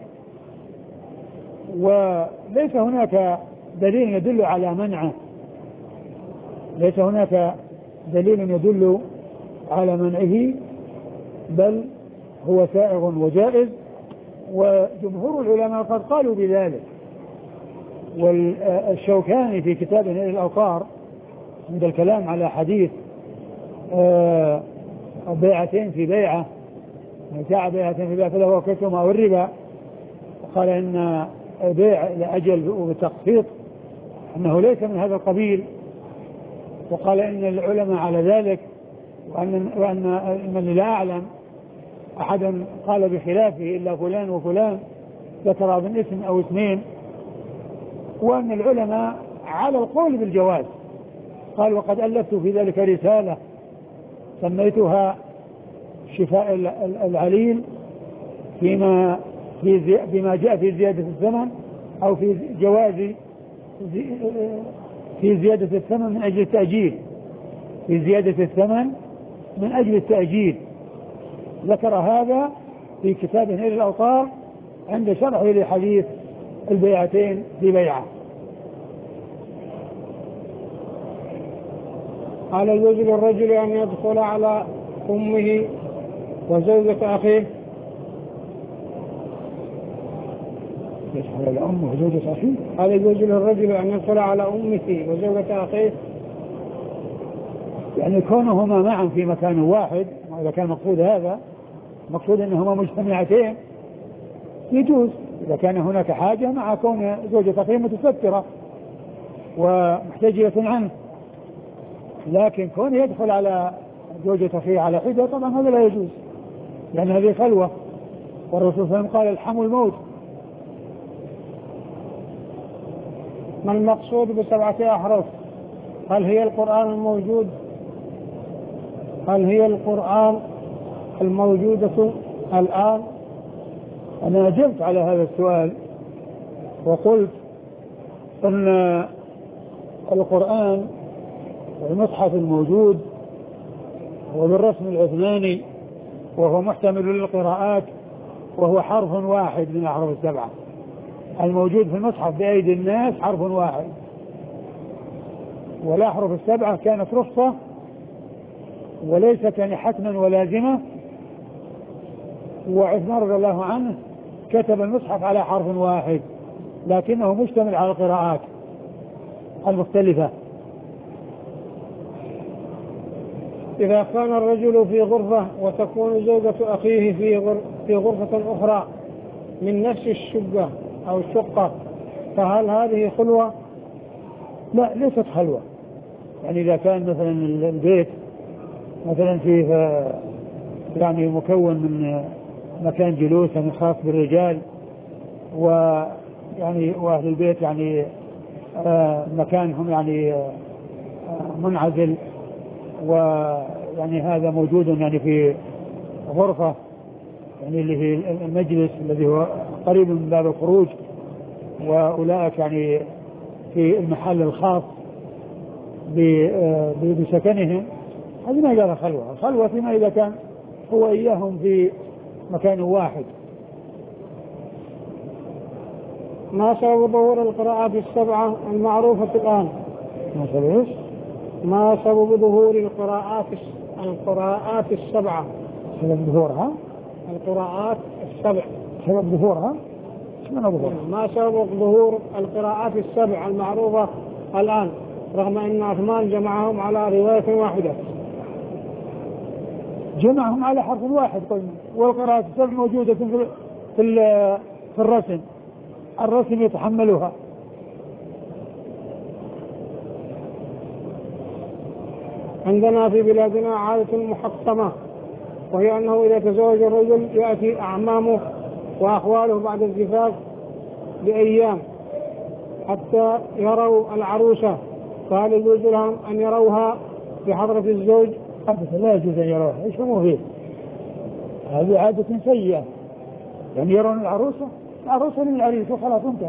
وليس هناك دليل يدل على منعه، ليس هناك دليل يدل على منعه، بل هو سائغ وجائز، وجمهور العلماء قد قالوا بذلك. والشوكاني في كتابه نيل الأوطار عند الكلام على حديث بيعتين في بيعة، متاع بيعتين في بيعة فله وكلتهما أو الربا، وقال إن بيع لأجل وتقسيط أنه ليس من هذا القبيل، وقال إن العلماء على ذلك، وأن, وأن من لا أعلم أحدا قال بخلافه إلا فلان وفلان ذكر من اسم أو اثنين، وأن العلماء على القول بالجواز. قال: وقد ألفت في ذلك رسالة سميتها شفاء العليل فيما في بما جاء في زيادة الثمن أو في جواز في زيادة الثمن من أجل التأجيل، في زيادة الثمن من أجل التأجيل. ذكر هذا في كتاب نيل الأوطار عند شرحه لحديث البيعتين في بيعة. قال: يجوز للرجل أن يدخل على أمه وزوجة أخيه؟ يدخل على أمه وزوجة أخيه؟ قال: يجوز للرجل أن يدخل على أمه وزوجة أخيه؟ يعني كونهما معا في مكان واحد، إذا كان مقصود هذا، مقصود أنهما مجتمعتين، يجوز إذا كان هناك حاجة، مع كون زوجة أخيه متسترة ومحتجبة عنه. لكن كون يدخل على زوجة أخيه على حدة طبعا هذا لا يجوز، لأن هذه خلوة، والرسول صلى الله عليه وسلم قال: الحم الموت. ما المقصود بسبعة أحرف؟ هل هي القرآن الموجود هل هي القرآن الموجودة الآن؟ أنا أجبت على هذا السؤال وقلت أن القرآن المصحف الموجود هو بالرسم العثماني، وهو محتمل للقراءات، وهو حرف واحد من الأحرف السبعة الموجود في المصحف بأيدي الناس، حرف واحد. والأحرف السبعة كانت رخصة وليست يعني حتما ولازمة. وعثمان رضي الله عنه كتب المصحف على حرف واحد لكنه مشتمل على القراءات المختلفة. إذا كان الرجل في غرفة وتكون زوجة أخيه في في غرفة أخرى من نفس الشقة أو الشقة فهل هذه خلوة؟ لا، ليست خلوة. يعني إذا كان مثلا البيت مثلا فيه يعني مكون من مكان جلوس يعني خاص بالرجال ويعني وأهل البيت يعني آه مكانهم يعني آه منعزل، ويعني هذا موجود يعني في غرفة يعني اللي هي المجلس الذي هو قريب من باب الخروج، وأولئك يعني في المحل الخاص بسكنهم، هذه ما قال خلوة. الخلوة فيما إذا كان هو إياهم في مكان واحد. ما سبب ظهور القراءات السبعة المعروفة الآن؟ ما سبب ما سبب ظهور القراءات القراءات السبعة؟ سبب ظهورها القراءات السبع سبب ظهورها اسمنا ظهورها ما سبب ظهور القراءات السبع المعروفة الآن رغم أن عثمان جمعهم على رواية واحدة؟ جمعهم على حرف واحد قلنا، والقراءات السبع موجودة في في في الرسم الرسم يتحملها. عندنا في بلادنا عادة محكمة، وهي أنه إذا تزوج الرجل يأتي أعمامه وأخواله بعد الزفاف بأيام حتى يروا العروسة، فهل يجوز لهم أن يروها بحضرة الزوج؟ أبدا لا يجوز أن يروها. إيش هو فيه؟ هذه عادة سيئة، يعني يرون العروسة العروسة للعريس وخلاص انتهى.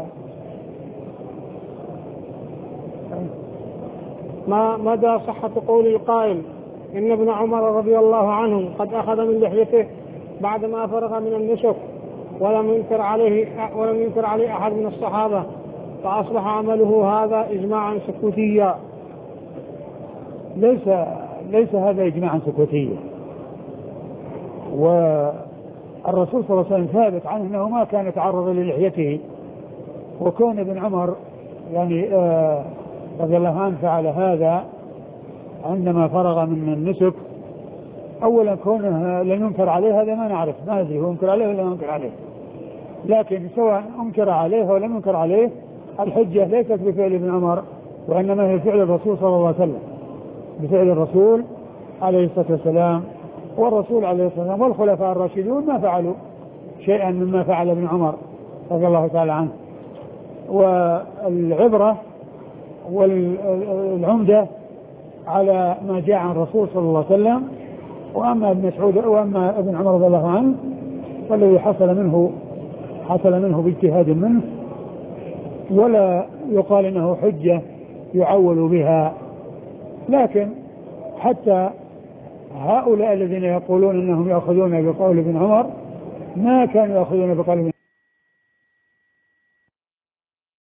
ما مدى صحة قول القائل إن ابن عمر رضي الله عنه قد أخذ من لحيته بعدما فرغ من النسك ولم ينكر عليه ولم ينكر عليه أحد من الصحابة فأصبح عمله هذا إجماعا سكوتيا؟ ليس ليس هذا إجماعا سكوتيا، والرسول صلى الله عليه وسلم ثابت عنه أنه ما كان يتعرض للحيته، وكون ابن عمر يعني آه رضي الله عنه فعل هذا عندما فرغ من النسك. أولا كونه لم ينكر عليه هذا ما نعرف، ما ندري هو انكر عليه ولا ما انكر عليه، لكن سواء انكر عليه ولم ينكر عليه الحجة ليست بفعل ابن عمر وإنما هي فعل الرسول صلى الله عليه وسلم، بفعل الرسول عليه الصلاة والسلام. والرسول عليه الصلاة والسلام والخلفاء الراشدون ما فعلوا شيئا مما فعل ابن عمر رضي الله تعالى عنه. والعبرة والعمدة على ما جاء عن الرسول صلى الله عليه وسلم. وأما ابن مسعود وأما ابن عمر رضي الله عنه فالذي حصل منه حصل منه باجتهاد منه، ولا يقال انه حجة يعول بها. لكن حتى هؤلاء الذين يقولون انهم يأخذون بقول ابن عمر ما كانوا يأخذون بقول ابن